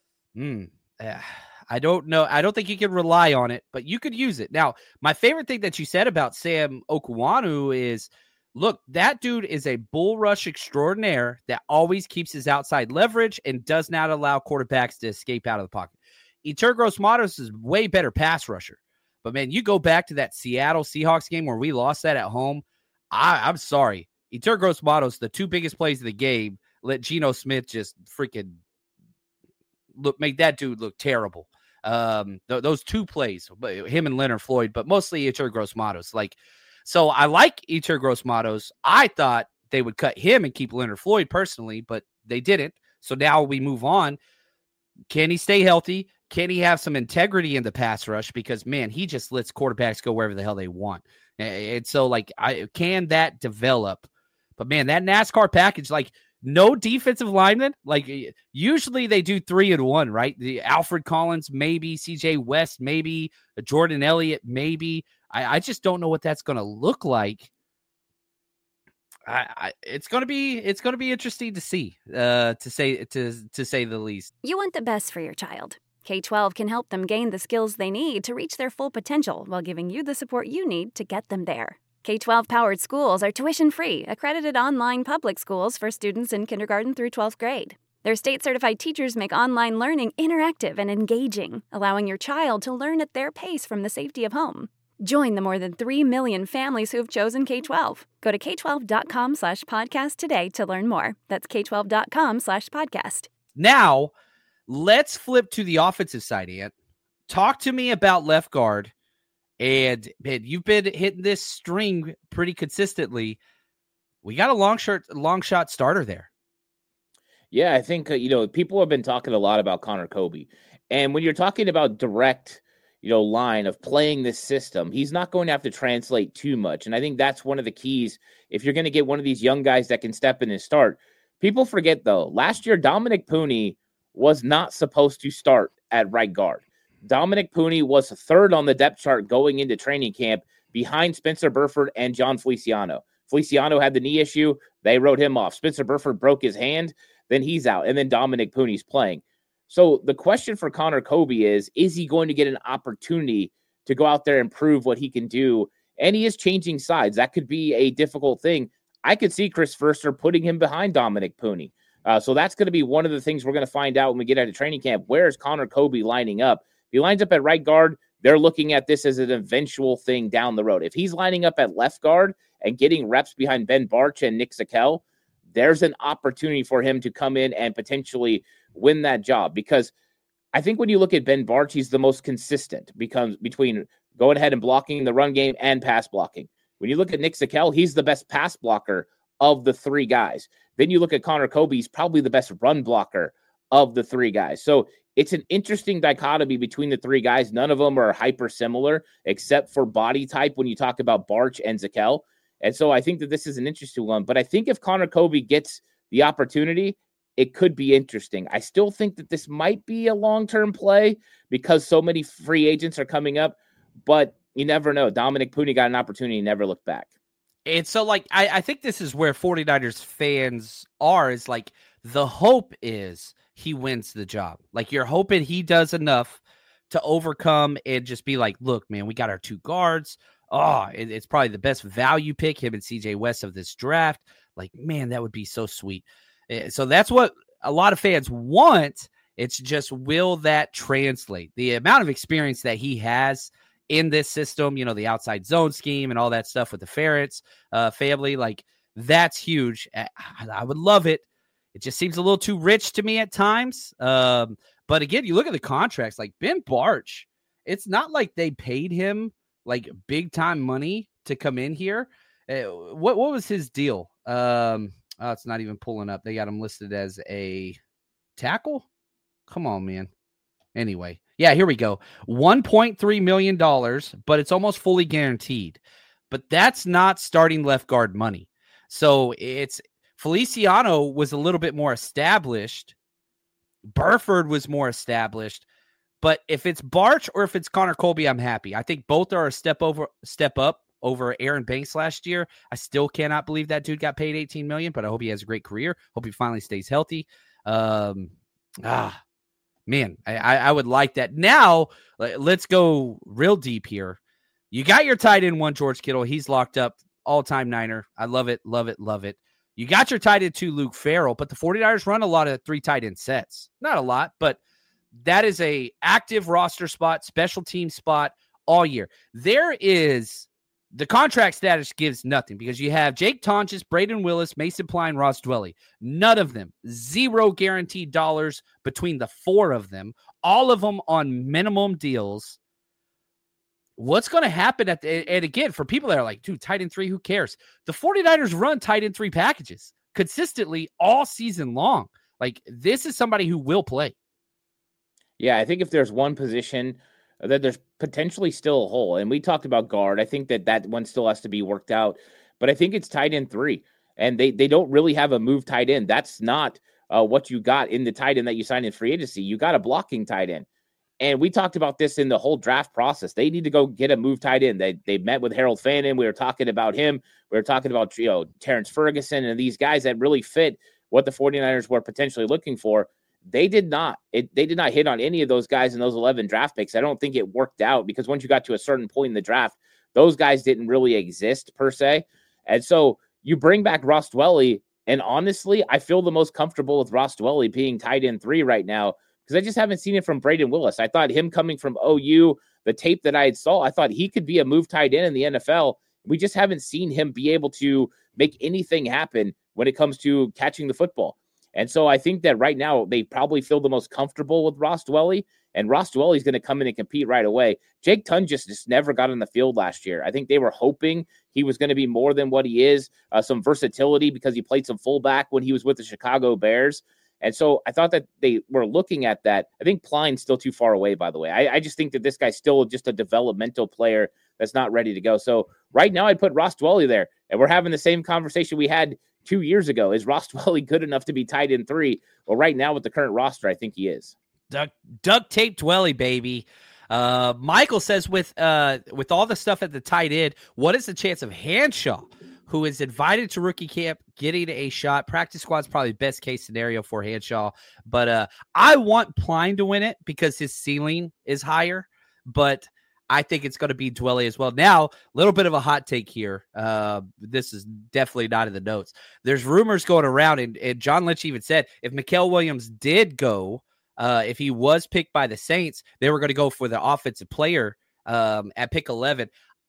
I don't know. I don't think you can rely on it, but you could use it. Now, my favorite thing that you said about Sam Okuwanu is, look, that dude is a bull rush extraordinaire that always keeps his outside leverage and does not allow quarterbacks to escape out of the pocket. Yetur Gross-Matos is way better pass rusher. But, man, you go back to that Seattle Seahawks game where we lost that at home. I'm sorry. Yetur Gross-Matos, the 2 biggest plays of the game, let Geno Smith just freaking make that dude look terrible. Those 2 plays, him and Leonard Floyd, but mostly Yetur Gross-Matos. So I like Yetur Gross-Matos. I thought they would cut him and keep Leonard Floyd personally, but they didn't. So now we move on. Can he stay healthy? Can he have some integrity in the pass rush? Because, man, he just lets quarterbacks go wherever the hell they want. And so, can that develop? But, man, that NASCAR package, no defensive lineman. Usually they do 3 and 1, right? The Alfred Collins, maybe. CJ West, maybe. Jordan Elliott, maybe. I just don't know what that's going to look like. It's going to be interesting to see, to say the least. You want the best for your child. K-12 can help them gain the skills they need to reach their full potential while giving you the support you need to get them there. K-12-powered schools are tuition-free, accredited online public schools for students in kindergarten through 12th grade. Their state-certified teachers make online learning interactive and engaging, allowing your child to learn at their pace from the safety of home. Join the more than 3 million families who have chosen K-12. Go to k12.com/podcast today to learn more. That's k12.com/podcast. Now, let's flip to the offensive side, Ant. Talk to me about left guard. And, man, you've been hitting this string pretty consistently. We got a long shot starter there. Yeah, I think, people have been talking a lot about Connor Kobe. And when you're talking about direct line of playing this system, he's not going to have to translate too much. And I think that's one of the keys. If you're going to get one of these young guys that can step in and start, people forget though, last year, Dominic Pooney was not supposed to start at right guard. Dominic Pooney was third on the depth chart going into training camp behind Spencer Burford and John Feliciano. Feliciano had the knee issue. They wrote him off. Spencer Burford broke his hand. Then he's out. And then Dominic Pooney's playing. So the question for Connor Colby is he going to get an opportunity to go out there and prove what he can do? And he is changing sides. That could be a difficult thing. I could see Chris Foerster putting him behind Dominic Pooney. So that's going to be one of the things we're going to find out when we get out of training camp. Where is Connor Colby lining up? If he lines up at right guard, they're looking at this as an eventual thing down the road. If he's lining up at left guard and getting reps behind Ben Barch and Nick Zakelj, there's an opportunity for him to come in and potentially win that job. Because I think when you look at Ben Barch, he's the most consistent between going ahead and blocking the run game and pass blocking. When you look at Nick Zakelj, he's the best pass blocker of the three guys. Then you look at Connor Colby, he's probably the best run blocker of the three guys. So it's an interesting dichotomy between the three guys. None of them are hyper similar except for body type when you talk about Barch and Zakelj. And so I think that this is an interesting one. But I think if Connor Colby gets the opportunity, it could be interesting. I still think that this might be a long-term play because so many free agents are coming up. But you never know. Dominic Pooney got an opportunity and never looked back. And so, like, I think this is where 49ers fans are, is like, the hope is he wins the job. Like, you're hoping he does enough to overcome and just be like, look, man, we got our two guards. Oh, it's probably the best value pick, him and CJ West of this draft. Like, man, that would be so sweet. So that's what a lot of fans want. It's just, will that translate? The amount of experience that he has in this system, you know, the outside zone scheme and all that stuff with the Ferretz family, like, that's huge. I would love it. It just seems a little too rich to me at times. But again, you look at the contracts, like Ben Barch, it's not like they paid him like big time money to come in here. What was his deal? It's not even pulling up. They got him listed as a tackle. Come on, man. Anyway, yeah, here we go. $1.3 million, but it's almost fully guaranteed. But that's not starting left guard money. So it's Feliciano was a little bit more established. Burford was more established. But if it's Barch or if it's Connor Colby, I'm happy. I think both are a step up over Aaron Banks last year. I still cannot believe that dude got paid $18 million, but I hope he has a great career. Hope he finally stays healthy. Man, I would like that. Now, let's go real deep here. You got your tight end one, George Kittle. He's locked up, all-time Niner. I love it, love it, love it. You got your tight end two, Luke Farrell, but the 49ers run a lot of three tight end sets. Not a lot, but that is a active roster spot, special team spot all year. There is the contract status gives nothing because you have Jake Tonjes, Braden Willis, Mason Pline, Ross Dwelley. None of them, zero guaranteed dollars between the four of them, all of them on minimum deals. What's going to happen and again, for people that are like, dude, tight end three, who cares? The 49ers run tight end three packages consistently all season long. Like, this is somebody who will play. Yeah, I think if there's one position that there's potentially still a hole, and we talked about guard, I think that one still has to be worked out, but I think it's tight end three, and they don't really have a move tight end. That's not what you got in the tight end that you signed in free agency. You got a blocking tight end. And we talked about this in the whole draft process. They need to go get a move tight end. They met with Harold Fannin. We were talking about him. We were talking about, Terrence Ferguson and these guys that really fit what the 49ers were potentially looking for. They did not. They did not hit on any of those guys in those 11 draft picks. I don't think it worked out because once you got to a certain point in the draft, those guys didn't really exist per se. And so you bring back Ross Dwelley, and honestly, I feel the most comfortable with Ross Dwelley being tight end three right now, because I just haven't seen it from Braden Willis. I thought him coming from OU, the tape that I had saw, I thought he could be a move tight end in the NFL. We just haven't seen him be able to make anything happen when it comes to catching the football. And so I think that right now they probably feel the most comfortable with Ross Dwelley, and Ross Dwelley is going to come in and compete right away. Jake Tonjes just never got on the field last year. I think they were hoping he was going to be more than what he is, some versatility because he played some fullback when he was with the Chicago Bears. And so I thought that they were looking at that. I think Pline's still too far away, by the way. I just think that this guy's still just a developmental player that's not ready to go. So right now I'd put Ross Dwelley there, and we're having the same conversation we had 2 years ago. Is Ross Dwelley good enough to be tight end three? Well, right now with the current roster, I think he is. Duct tape Dwelley, baby. Michael says with all the stuff at the tight end, what is the chance of Hanshaw, who is invited to rookie camp, getting a shot? Practice squad's probably best case scenario for Hanshaw, but I want Pline to win it because his ceiling is higher, but I think it's going to be Dwelley as well. Now, a little bit of a hot take here. This is definitely not in the notes. There's rumors going around, and John Lynch even said if Mikael Williams did go, if he was picked by the Saints, they were going to go for the offensive player at pick 11.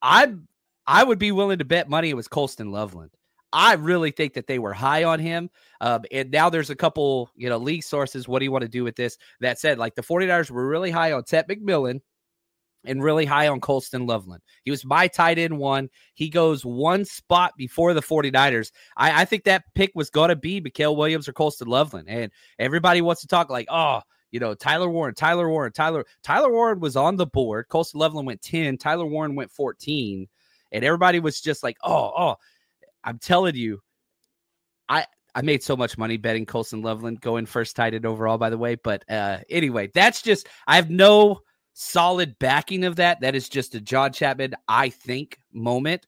I would be willing to bet money it was Colston Loveland. I really think that they were high on him. And now there's a couple, league sources. What do you want to do with this? That said, like the 49ers were really high on Ted McMillan and really high on Colston Loveland. He was my tight end one. He goes one spot before the 49ers. I think that pick was going to be Mikael Williams or Colston Loveland. And everybody wants to talk like, Tyler Warren. Tyler Warren was on the board. Colston Loveland went 10. Tyler Warren went 14. And everybody was just like, I'm telling you, I made so much money betting Colston Loveland going first tight end overall, by the way. But anyway, that's just, I have no solid backing of that. That is just a John Chapman, I think, moment.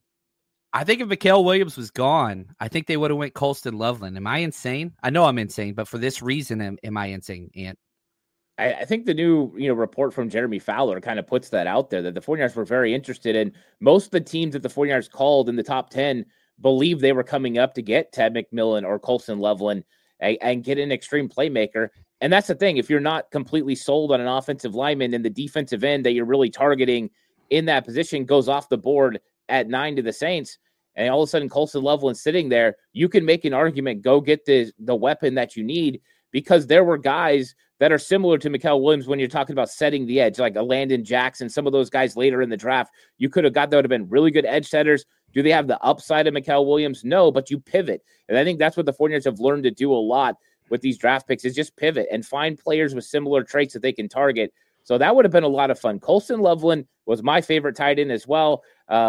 I think if Mikael Williams was gone, I think they would have went Colston Loveland. Am I insane? I know I'm insane, but for this reason, am I insane, Ant? I think the new report from Jeremy Fowler kind of puts that out there, that the 49ers were very interested in. Most of the teams that the 49ers called in the top 10 believed they were coming up to get Ted McMillan or Colston Loveland and get an extreme playmaker. And that's the thing. If you're not completely sold on an offensive lineman, and the defensive end that you're really targeting in that position goes off the board at 9 to the Saints, and all of a sudden Colston Loveland sitting there, you can make an argument, go get the weapon that you need, because there were guys that are similar to Mikael Williams when you're talking about setting the edge, like a Landon Jackson, some of those guys later in the draft. You could have got that would have been really good edge setters. Do they have the upside of Mikael Williams? No, but you pivot. And I think that's what the 49ers have learned to do a lot with these draft picks, is just pivot and find players with similar traits that they can target. So that would have been a lot of fun. Colston Loveland was my favorite tight end as well.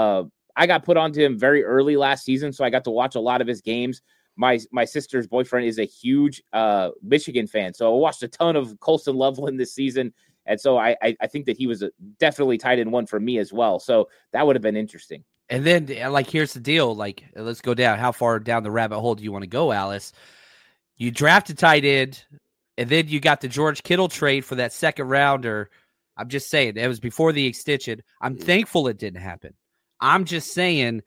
I got put onto him very early last season, so I got to watch a lot of his games. My sister's boyfriend is a huge Michigan fan, so I watched a ton of Colston Loveland this season, and so I think that he was definitely tight end one for me as well. So that would have been interesting. And then, Here's the deal. Let's go down. How far down the rabbit hole do you want to go, Alice? You drafted tight end, and then you got the George Kittle trade for that second rounder. I'm just saying, it was before the extension. I'm thankful it didn't happen. I'm just saying,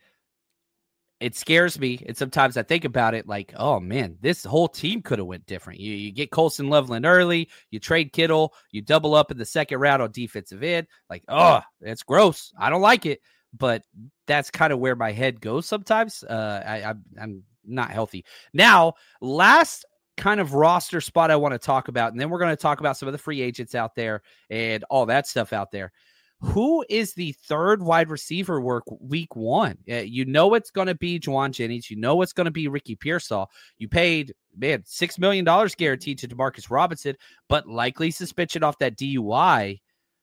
it scares me, and sometimes I think about it like, oh man, this whole team could have went different. You get Colston Loveland early, you trade Kittle, you double up in the second round on defensive end. It's gross. I don't like it, but that's kind of where my head goes sometimes. I'm not healthy. Now, last kind of roster spot I want to talk about, and then we're going to talk about some of the free agents out there and all that stuff out there. Who is the third wide receiver work week one? It's going to be Juwan Jennings. It's going to be Ricky Pearsall. You paid, $6 million guaranteed to Demarcus Robinson, but likely suspension off that DUI.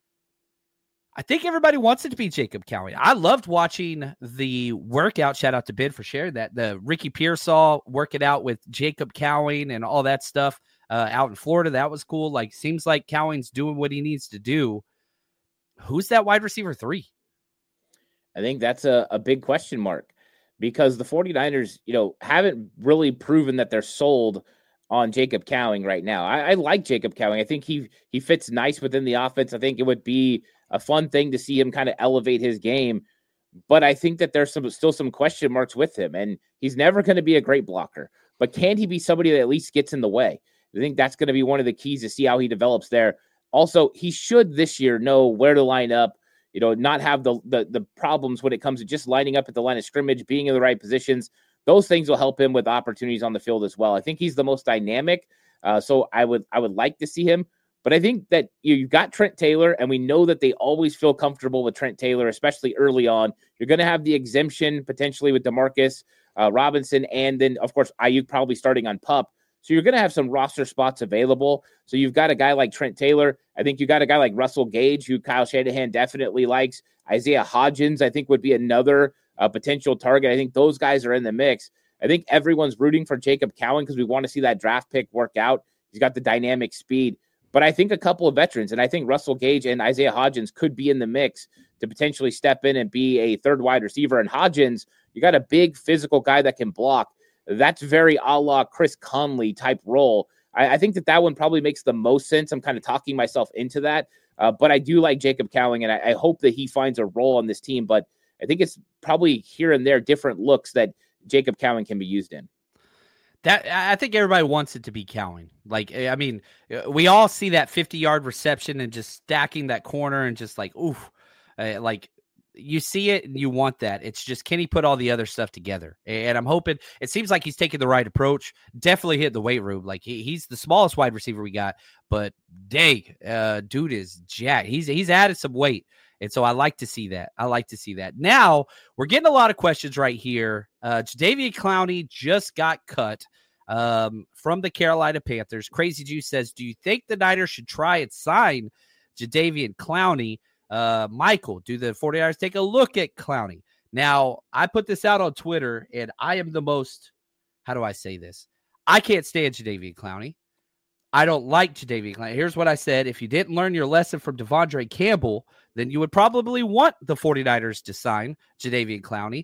I think everybody wants it to be Jacob Cowing. I loved watching the workout. Shout out to Ben for sharing that. The Ricky Pearsall working out with Jacob Cowing and all that stuff out in Florida. That was cool. Seems like Cowing's doing what he needs to do. Who's that wide receiver 3? I think that's a big question mark, because the 49ers, haven't really proven that they're sold on Jacob Cowing right now. I like Jacob Cowing. I think he fits nice within the offense. I think it would be a fun thing to see him kind of elevate his game. But I think that there's still some question marks with him, and he's never going to be a great blocker. But can he be somebody that at least gets in the way? I think that's going to be one of the keys to see how he develops there. Also, he should this year know where to line up, not have the problems when it comes to just lining up at the line of scrimmage, being in the right positions. Those things will help him with opportunities on the field as well. I think he's the most dynamic. So I would like to see him. But I think that you've got Trent Taylor, and we know that they always feel comfortable with Trent Taylor, especially early on. You're going to have the exemption potentially with Demarcus Robinson, and then, of course, Ayuk probably starting on PUP. So you're going to have some roster spots available. So you've got a guy like Trent Taylor. I think you got a guy like Russell Gage, who Kyle Shanahan definitely likes. Isaiah Hodgins, I think, would be another potential target. I think those guys are in the mix. I think everyone's rooting for Jacob Cowing because we want to see that draft pick work out. He's got the dynamic speed. But I think a couple of veterans, and I think Russell Gage and Isaiah Hodgins could be in the mix to potentially step in and be a third wide receiver. And Hodgins, you got a big physical guy that can block. That's very a la Chris Conley type role. I think that one probably makes the most sense. I'm kind of talking myself into that. But I do like Jacob Cowing, and I hope that he finds a role on this team. But I think it's probably here and there different looks that Jacob Cowing can be used in. That I think everybody wants it to be Cowing. Like, I mean, we all see that 50-yard reception and just stacking that corner and just like, oof, like you see it and you want that. It's just, can he put all the other stuff together? And I'm hoping, it seems like he's taking the right approach. Definitely hit the weight room. Like he's the smallest wide receiver we got, but dang, dude is jacked. He's added some weight. And so I like to see that. Now we're getting a lot of questions right here. Jadeveon Clowney just got cut from the Carolina Panthers. Crazy Juice says, do you think the Niners should try and sign Jadeveon Clowney? Michael, do the 49ers take a look at Clowney? Now, I put this out on Twitter, and I am the most, how do I say this? I can't stand Jadeveon Clowney. I don't like Jadeveon Clowney. Here's what I said. If you didn't learn your lesson from Devondre Campbell, then you would probably want the 49ers to sign Jadeveon Clowney.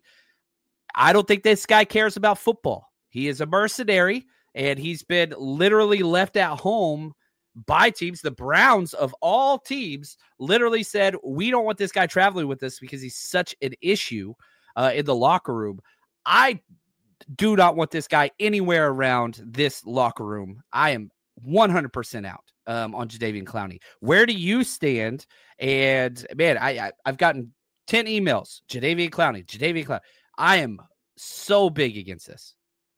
I don't think this guy cares about football. He is a mercenary, and he's been literally left at home by teams. The Browns, of all teams, literally said, we don't want this guy traveling with us because he's such an issue in the locker room. I do not want this guy anywhere around this locker room. I am 100% out on Jadeveon Clowney. Where do you stand? And man, I've gotten 10 emails. Jadeveon Clowney. I am so big against this.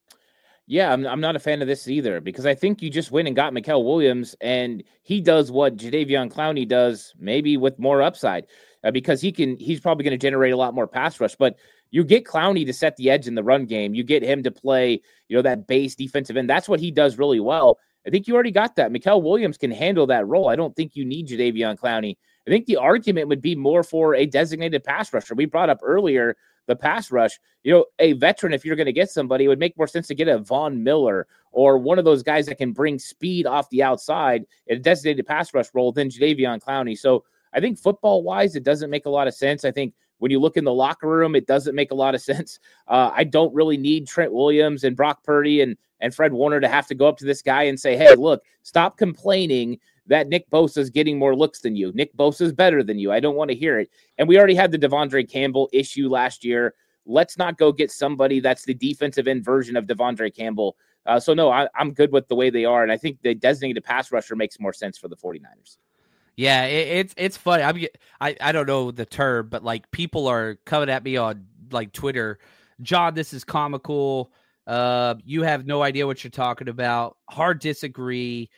Yeah, I'm not a fan of this either, because I think you just went and got Mikael Williams, and he does what Jadeveon Clowney does, maybe with more upside, because he's probably going to generate a lot more pass rush. But you get Clowney to set the edge in the run game. You get him to play, that base defensive end. That's what he does really well. I think you already got that. Mikael Williams can handle that role. I don't think you need Jadeveon Clowney. I think the argument would be more for a designated pass rusher. We brought up earlier the pass rush. A veteran, if you're going to get somebody, it would make more sense to get a Von Miller or one of those guys that can bring speed off the outside in a designated pass rush role than Jadeveon Clowney. So I think football-wise, it doesn't make a lot of sense. I think when you look in the locker room, it doesn't make a lot of sense. I don't really need Trent Williams and Brock Purdy and Fred Warner to have to go up to this guy and say, hey, look, stop complaining that Nick Bosa is getting more looks than you. Nick Bosa is better than you. I don't want to hear it. And we already had the Devondre Campbell issue last year. Let's not go get somebody that's the defensive end version of Devondre Campbell. So no, I'm good with the way they are. And I think the designated pass rusher makes more sense for the 49ers. Yeah, it's funny. I don't know the term, but like people are coming at me on like Twitter. John, this is comical. You have no idea what you're talking about. Hard disagree.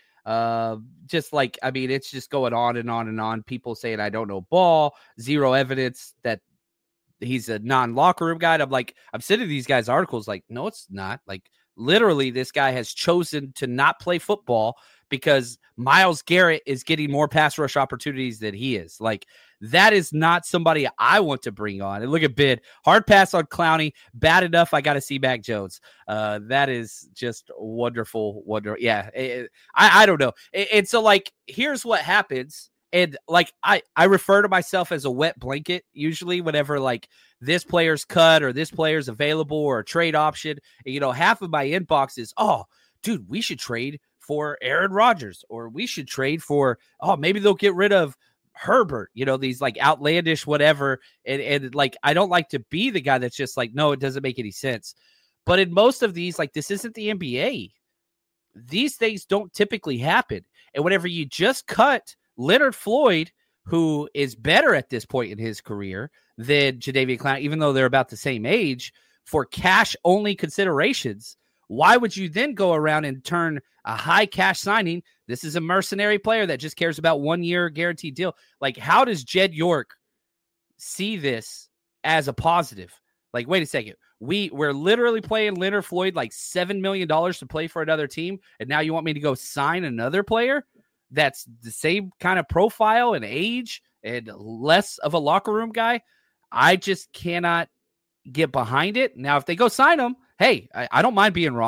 Just like, I mean, it's just going on and on and on. People saying I don't know ball, zero evidence that he's a non-locker room guy. And I'm like, I'm sending these guys articles like, no, it's not. Like, literally, this guy has chosen to not play football because Myles Garrett is getting more pass rush opportunities than he is. Like, that is not somebody I want to bring on. And look at Bid. Hard pass on Clowney. Bad enough, I got to see Mac Jones. That is just wonderful. Yeah, I don't know. And so, like, here's what happens. And, like, I refer to myself as a wet blanket usually whenever, like, this player's cut or this player's available or a trade option. And, half of my inbox is, oh, dude, we should trade for Aaron Rodgers, or we should trade for, maybe they'll get rid of Herbert, these like outlandish whatever. And like, I don't like to be the guy that's just like, no, it doesn't make any sense. But in most of these, like, this isn't the NBA. These things don't typically happen. And whenever you just cut Leonard Floyd, who is better at this point in his career than Jadeveon Clowney, even though they're about the same age, for cash-only considerations, why would you then go around and turn a high cash signing? This is a mercenary player that just cares about 1 year guaranteed deal. Like, how does Jed York see this as a positive? Like, wait a second. We're literally playing Leonard Floyd like $7 million to play for another team, and now you want me to go sign another player that's the same kind of profile and age and less of a locker room guy? I just cannot get behind it. Now, if they go sign him, hey, I don't mind being wrong.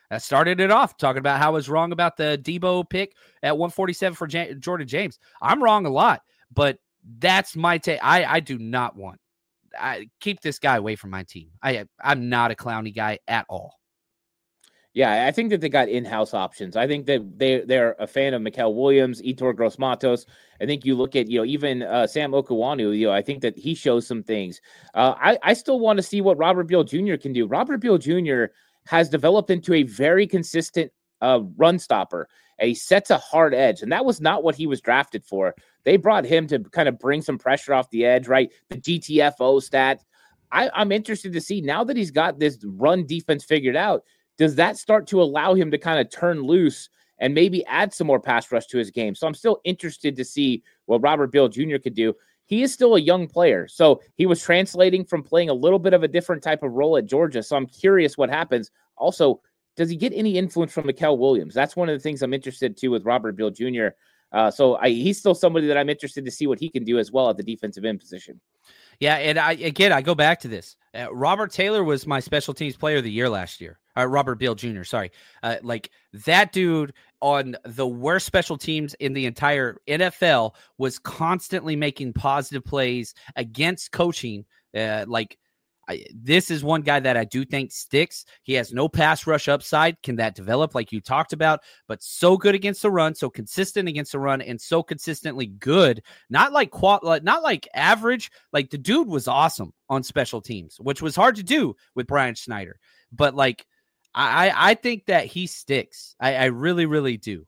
I started it off talking about how I was wrong about the Debo pick at 147 for Jordan James. I'm wrong a lot, but that's my take. I do not want. I keep this guy away from my team. I'm not a Clowney guy at all. Yeah, I think that they got in-house options. I think that they're a fan of Mikael Williams, Yetur Gross-Matos. I think you look at, even Sam Okuwanu, I think that he shows some things. I still want to see what Robert Beal Jr. can do. Robert Beal Jr. has developed into a very consistent run stopper. And he sets a hard edge, and that was not what he was drafted for. They brought him to kind of bring some pressure off the edge, right? The GTFO stat. I'm interested to see, now that he's got this run defense figured out, does that start to allow him to kind of turn loose and maybe add some more pass rush to his game? So I'm still interested to see what Robert Beal Jr. could do. He is still a young player, so he was translating from playing a little bit of a different type of role at Georgia. So I'm curious what happens. Also, does he get any influence from Mikael Williams? That's one of the things I'm interested to with Robert Beal Jr. He's still somebody that I'm interested to see what he can do as well at the defensive end position. Yeah, and I go back to this. Robert Taylor was my special teams player of the year last year. Robert Beal Jr., sorry. That dude on the worst special teams in the entire NFL was constantly making positive plays against coaching. This is one guy that I do think sticks. He has no pass rush upside. Can that develop like you talked about? But so good against the run, so consistent against the run, and so consistently good. Not like average. Like, the dude was awesome on special teams, which was hard to do with Brian Schneider. But I think that he sticks. I really, really do.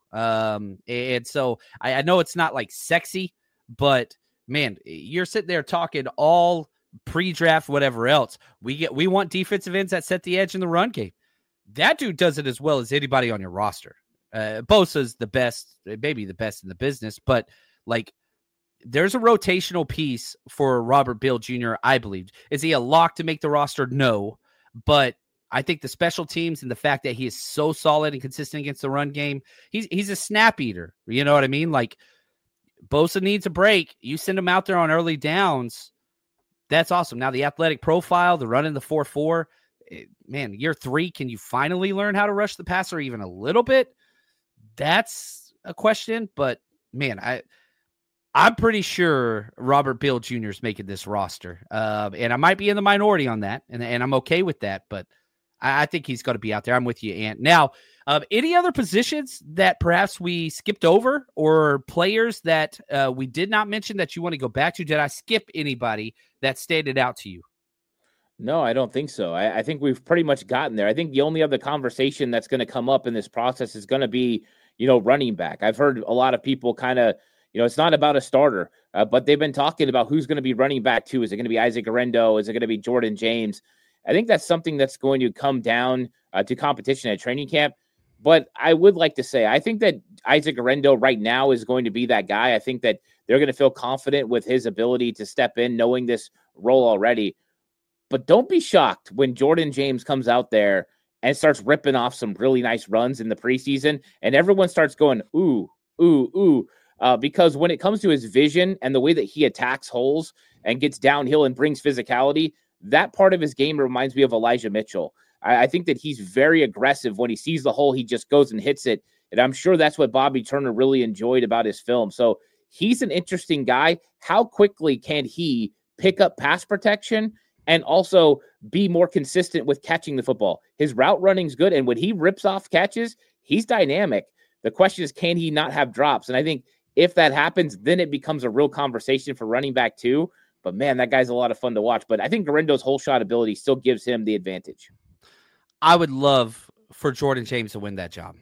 And so I know it's not sexy, but man, you're sitting there talking all pre-draft, whatever else. We want defensive ends that set the edge in the run game. That dude does it as well as anybody on your roster. Bosa's the best, maybe the best in the business, but there's a rotational piece for Robert Beal Jr., I believe. Is he a lock to make the roster? No, but I think the special teams and the fact that he is so solid and consistent against the run game, he's a snap eater. You know what I mean? Bosa needs a break. You send him out there on early downs. That's awesome. Now the athletic profile, the run in the 4.4, man, year 3, can you finally learn how to rush the passer even a little bit? That's a question, but man, I'm pretty sure Robert Beal Jr. is making this roster. And I might be in the minority on that, and I'm okay with that, but I think he's going to be out there. I'm with you, Ant. Now, any other positions that perhaps we skipped over, or players that we did not mention that you want to go back to? Did I skip anybody that stated out to you? No, I don't think so. I think we've pretty much gotten there. I think the only other conversation that's going to come up in this process is going to be, running back. I've heard a lot of people kind of, it's not about a starter, but they've been talking about who's going to be running back too. Is it going to be Isaac Guerendo? Is it going to be Jordan James? I think that's something that's going to come down to competition at training camp. But I would like to say, I think that Isaac Guerendo right now is going to be that guy. I think that they're going to feel confident with his ability to step in, knowing this role already. But don't be shocked when Jordan James comes out there and starts ripping off some really nice runs in the preseason, and everyone starts going, ooh, ooh, ooh. Because when it comes to his vision and the way that he attacks holes and gets downhill and brings physicality, that part of his game reminds me of Elijah Mitchell. I think that he's very aggressive. When he sees the hole, he just goes and hits it. And I'm sure that's what Bobby Turner really enjoyed about his film. So he's an interesting guy. How quickly can he pick up pass protection and also be more consistent with catching the football? His route running's good. And when he rips off catches, he's dynamic. The question is, can he not have drops? And I think if that happens, then it becomes a real conversation for running back too. But man, that guy's a lot of fun to watch. But I think Guerendo's whole shot ability still gives him the advantage. I would love for Jordan James to win that job.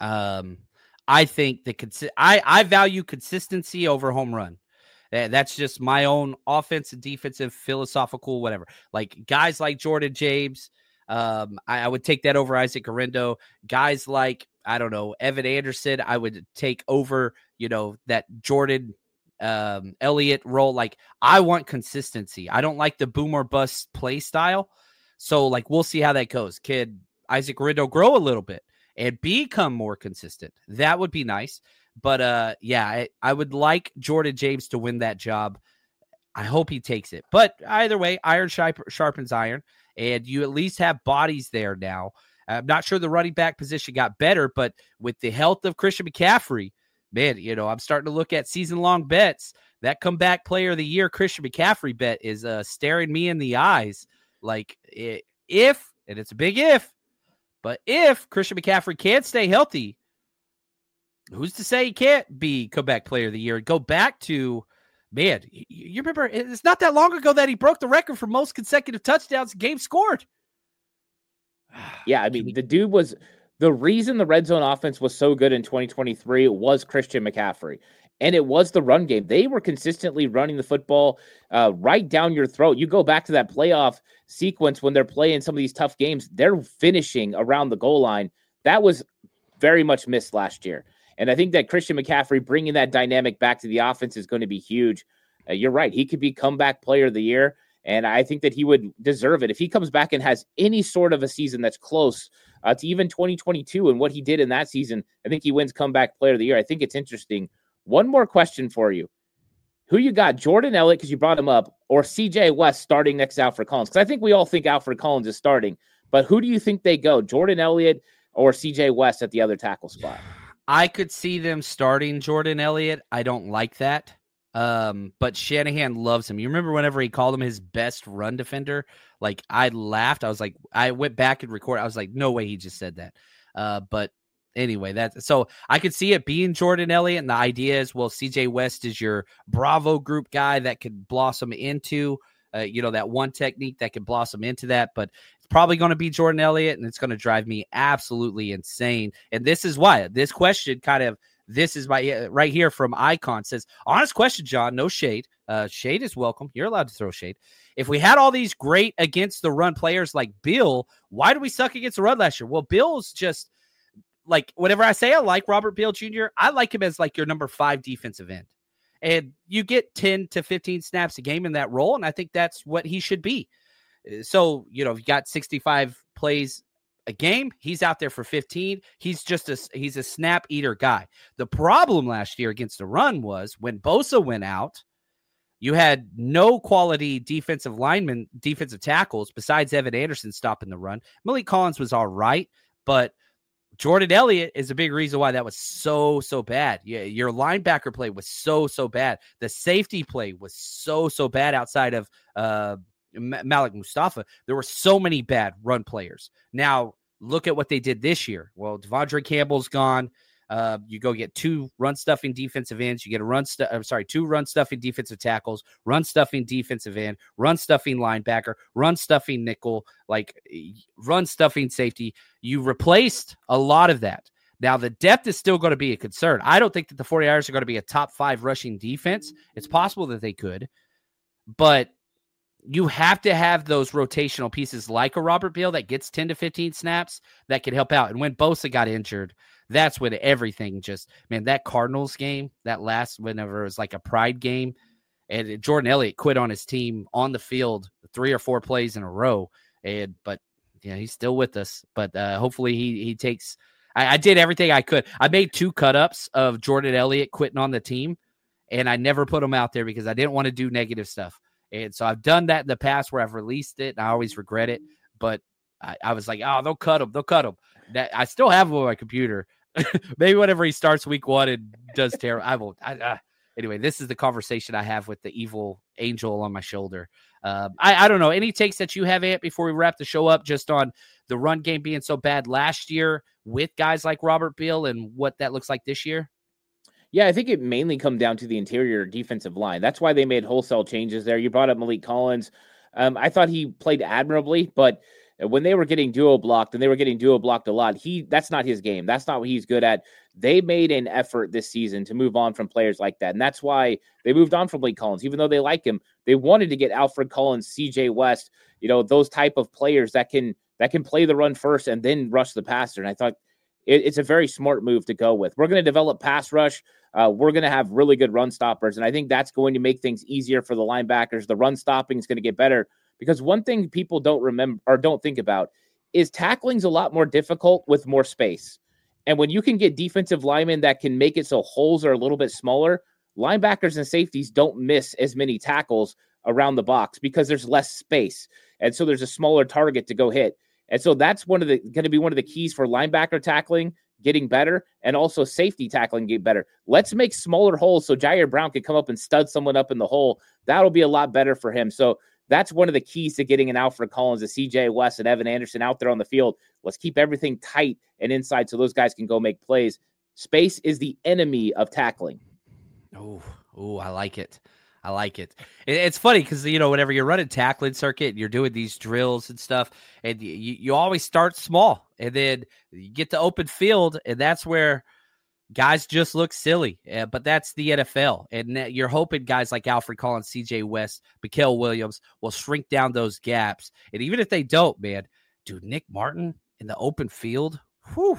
I think I value consistency over home run. That's just my own offensive, defensive, philosophical, whatever. Guys like Jordan James, I would take that over Isaac Guerendo. Guys like, I don't know, Evan Anderson, I would take over, that Jordan Elliott role. I want consistency. I don't like the boom or bust play style. So we'll see how that goes. Kid Isaac Guerendo grow a little bit and become more consistent. That would be nice. But I would like Jordan James to win that job. I hope he takes it. But either way, iron sharpens iron, and you at least have bodies there now. I'm not sure the running back position got better, but with the health of Christian McCaffrey, man, I'm starting to look at season-long bets. That comeback player of the year, Christian McCaffrey bet is staring me in the eyes. Like if, and it's a big if, but if Christian McCaffrey can't stay healthy, who's to say he can't be comeback player of the year? Go back to, man, you remember, it's not that long ago that he broke the record for most consecutive touchdowns in games scored. Yeah, I mean, the dude was the reason the red zone offense was so good in 2023 was Christian McCaffrey. And it was the run game. They were consistently running the football right down your throat. You go back to that playoff sequence when they're playing some of these tough games, they're finishing around the goal line. That was very much missed last year. And I think that Christian McCaffrey bringing that dynamic back to the offense is going to be huge. You're right. He could be comeback player of the year. And I think that he would deserve it. If he comes back and has any sort of a season that's close to even 2022 and what he did in that season, I think he wins comeback player of the year. I think it's interesting. One more question for you. Who you got, Jordan Elliott, because you brought him up, or CJ West starting next to Alfred Collins? Because I think we all think Alfred Collins is starting. But who do you think they go, Jordan Elliott or CJ West at the other tackle spot? I could see them starting Jordan Elliott. I don't like that. But Shanahan loves him. You remember whenever he called him his best run defender? Like, I laughed. I was like, I went back and recorded. I was like, no way he just said that. But anyway, so I could see it being Jordan Elliott. And the idea is, well, CJ West is your Bravo group guy that could blossom into, that one technique that could blossom into that. But it's probably going to be Jordan Elliott, and it's going to drive me absolutely insane. And this is why this question this is my right here from Icon says, honest question, John, no shade. Shade is welcome. You're allowed to throw shade. If we had all these great against the run players like Bill, why did we suck against the run last year? Well, Bill's just like, whenever I say I like Robert Beal Jr., I like him as like your number 5 defensive end. And you get 10 to 15 snaps a game in that role, and I think that's what he should be. So, if you got 65 plays a game, he's out there for 15. He's a snap eater guy. The problem last year against the run was when Bosa went out, you had no quality defensive tackles besides Evan Anderson stopping the run. Malik Collins was all right, but Jordan Elliott is a big reason why that was so bad. Yeah, your linebacker play was so bad. The safety play was so bad outside of Malik Mustafa. There were so many bad run players. Now, look at what they did this year. Well, Devondre Campbell's gone. You go get 2 run-stuffing defensive ends. You get 2 run-stuffing defensive tackles, run-stuffing defensive end, run-stuffing linebacker, run-stuffing nickel, like run-stuffing safety. You replaced a lot of that. Now, the depth is still going to be a concern. I don't think that the 49ers are going to be a top 5 rushing defense. It's possible that they could, but you have to have those rotational pieces like a Robert Beal that gets 10 to 15 snaps that can help out. And when Bosa got injured, that's when everything that Cardinals game, that last, whenever it was like a pride game, and Jordan Elliott quit on his team on the field 3 or 4 plays in a row. But he's still with us. But hopefully he takes, I did everything I could. I made 2 cut-ups of Jordan Elliott quitting on the team, and I never put him out there because I didn't want to do negative stuff. And so I've done that in the past where I've released it, and I always regret it. But I was like, oh, they'll cut him. They'll cut him. That, I still have him on my computer. Maybe whenever he starts week 1 and does terrible, I won't. Anyway, this is the conversation I have with the evil angel on my shoulder. I don't know. Any takes that you have, Ant, before we wrap the show up, just on the run game being so bad last year with guys like Robert Beal and what that looks like this year? Yeah, I think it mainly comes down to the interior defensive line. That's why they made wholesale changes there. You brought up Malik Collins. I thought he played admirably, but when they were getting duo blocked, and they were getting duo blocked a lot, that's not his game. That's not what he's good at. They made an effort this season to move on from players like that, and that's why they moved on from Malik Collins. Even though they like him, they wanted to get Alfred Collins, CJ West, those type of players that can play the run first and then rush the passer. And I thought it's a very smart move to go with. We're going to develop pass rush. We're going to have really good run stoppers. And I think that's going to make things easier for the linebackers. The run stopping is going to get better because one thing people don't remember or don't think about is tackling's a lot more difficult with more space. And when you can get defensive linemen that can make it so holes are a little bit smaller, linebackers and safeties don't miss as many tackles around the box because there's less space. And so there's a smaller target to go hit. And so that's going to be one of the keys for linebacker tackling getting better, and also safety tackling get better. Let's make smaller holes so Jair Brown can come up and stud someone up in the hole. That'll be a lot better for him. So that's one of the keys to getting an Alfred Collins, a CJ West, and Evan Anderson out there on the field. Let's keep everything tight and inside so those guys can go make plays. Space is the enemy of tackling. Oh, I like it. I like it. It's funny because, whenever you're running tackling circuit and you're doing these drills and stuff, and you always start small, and then you get to open field, and that's where guys just look silly. But that's the NFL, and you're hoping guys like Alfred Collins, CJ West, Mikael Williams will shrink down those gaps. And even if they don't, man, dude, Nick Martin in the open field, whew,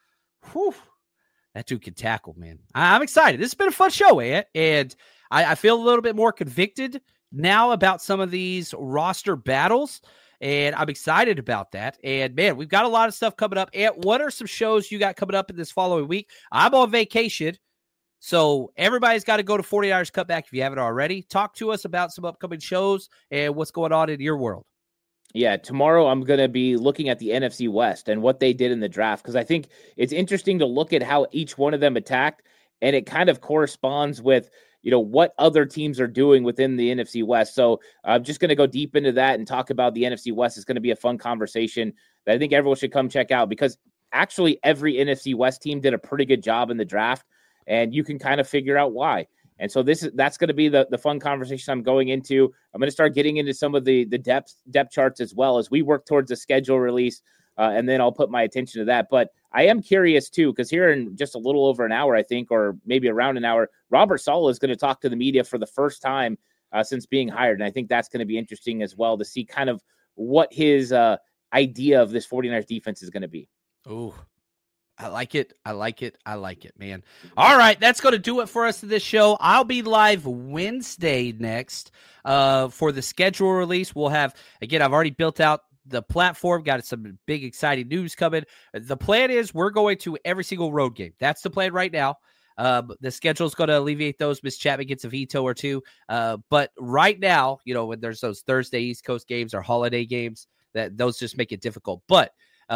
that dude can tackle, man. I'm excited. This has been a fun show, and I feel a little bit more convicted now about some of these roster battles, and I'm excited about that. And, man, we've got a lot of stuff coming up. And what are some shows you got coming up in this following week? I'm on vacation, so everybody's got to go to 49ers Cutback if you haven't already. Talk to us about some upcoming shows and what's going on in your world. Yeah, tomorrow I'm going to be looking at the NFC West and what they did in the draft, because I think it's interesting to look at how each one of them attacked, and it kind of corresponds with what other teams are doing within the NFC West. So I'm just going to go deep into that and talk about the NFC West. It's going to be a fun conversation that I think everyone should come check out, because actually every NFC West team did a pretty good job in the draft, and you can kind of figure out why. And so that's going to be the fun conversation I'm going into. I'm going to start getting into some of the depth charts as well as we work towards the schedule release. And then I'll put my attention to that. But I am curious, too, because here in just a little over an hour, I think, or maybe around an hour, Robert Saleh is going to talk to the media for the first time since being hired. And I think that's going to be interesting as well to see kind of what his idea of this 49ers defense is going to be. Oh, I like it. I like it. I like it, man. All right, that's going to do it for us in this show. I'll be live Wednesday next for the schedule release. We'll have, again, I've already built out the platform, got some big exciting news coming. The plan is we're going to every single road game. That's the plan right now. The schedule is going to alleviate those. Miss Chapman gets a veto or two. But right now, when there's those Thursday East Coast games or holiday games, those just make it difficult. But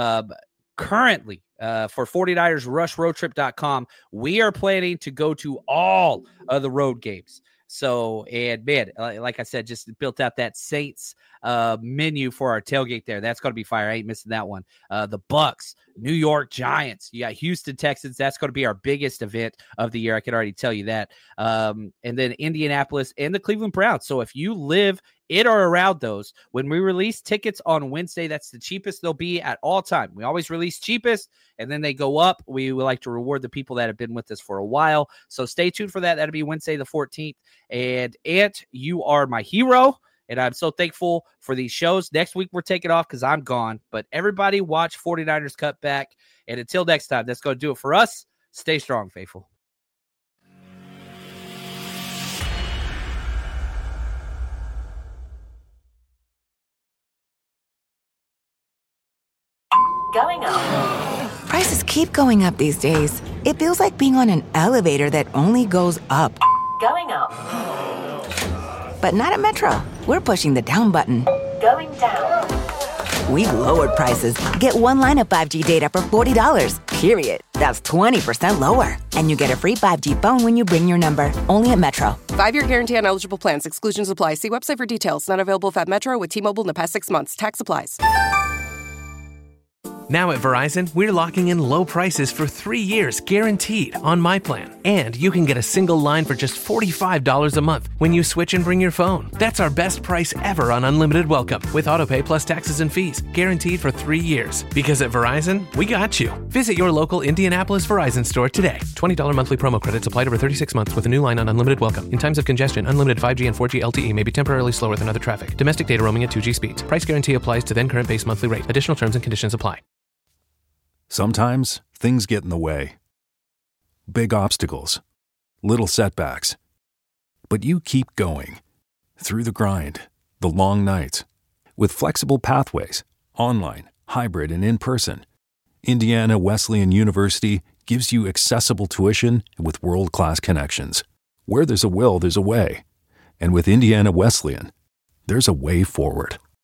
currently, for 49ersrushroadtrip.com, we are planning to go to all of the road games. So, and man, like I said, just built out that Saints menu for our tailgate there. That's going to be fire. I ain't missing that one. The Bucks, New York Giants. You got Houston Texans. That's going to be our biggest event of the year. I can already tell you that. And then Indianapolis and the Cleveland Browns. So if you live in or around those, when we release tickets on Wednesday, that's the cheapest they'll be at all time. We always release cheapest, and then they go up. We would like to reward the people that have been with us for a while. So stay tuned for that. That'll be Wednesday the 14th. And Ant, you are my hero, and I'm so thankful for these shows. Next week, we're taking off because I'm gone. But everybody watch 49ers Cutback. And until next time, that's going to do it for us. Stay strong, faithful. Going up. Prices keep going up these days. It feels like being on an elevator that only goes up. Going up. But not at Metro. We're pushing the down button. Going down. We've lowered prices. Get one line of 5G data for $40, period. That's 20% lower. And you get a free 5G phone when you bring your number. Only at Metro. 5-year guarantee on eligible plans. Exclusions apply. See website for details. Not available if at Metro with T-Mobile in the past 6 months. Tax applies. Now at Verizon, we're locking in low prices for 3 years, guaranteed, on my plan. And you can get a single line for just $45 a month when you switch and bring your phone. That's our best price ever on unlimited welcome, with autopay plus taxes and fees, guaranteed for 3 years. Because at Verizon, we got you. Visit your local Indianapolis Verizon store today. $20 monthly promo credits applied over 36 months with a new line on unlimited welcome. In times of congestion, unlimited 5G and 4G LTE may be temporarily slower than other traffic. Domestic data roaming at 2G speeds. Price guarantee applies to then current base monthly rate. Additional terms and conditions apply. Sometimes things get in the way. Big obstacles, little setbacks. But you keep going. Through the grind, the long nights. With flexible pathways, online, hybrid, and in-person, Indiana Wesleyan University gives you accessible tuition with world-class connections. Where there's a will, there's a way. And with Indiana Wesleyan, there's a way forward.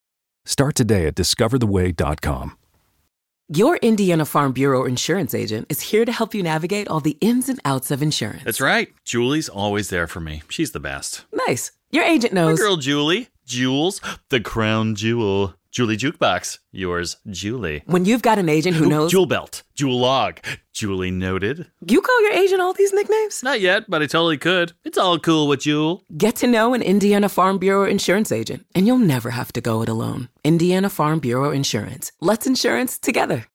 Start today at discovertheway.com. Your Indiana Farm Bureau insurance agent is here to help you navigate all the ins and outs of insurance. That's right. Julie's always there for me. She's the best. Nice. Your agent knows. My girl Julie. Jules, the crown jewel. Julie Jukebox. Yours, Julie. When you've got an agent who knows. Jewel Belt. Jewel Log. Julie Noted. You call your agent all these nicknames? Not yet, but I totally could. It's all cool with Jewel. Get to know an Indiana Farm Bureau insurance agent, and you'll never have to go it alone. Indiana Farm Bureau Insurance. Let's insurance together.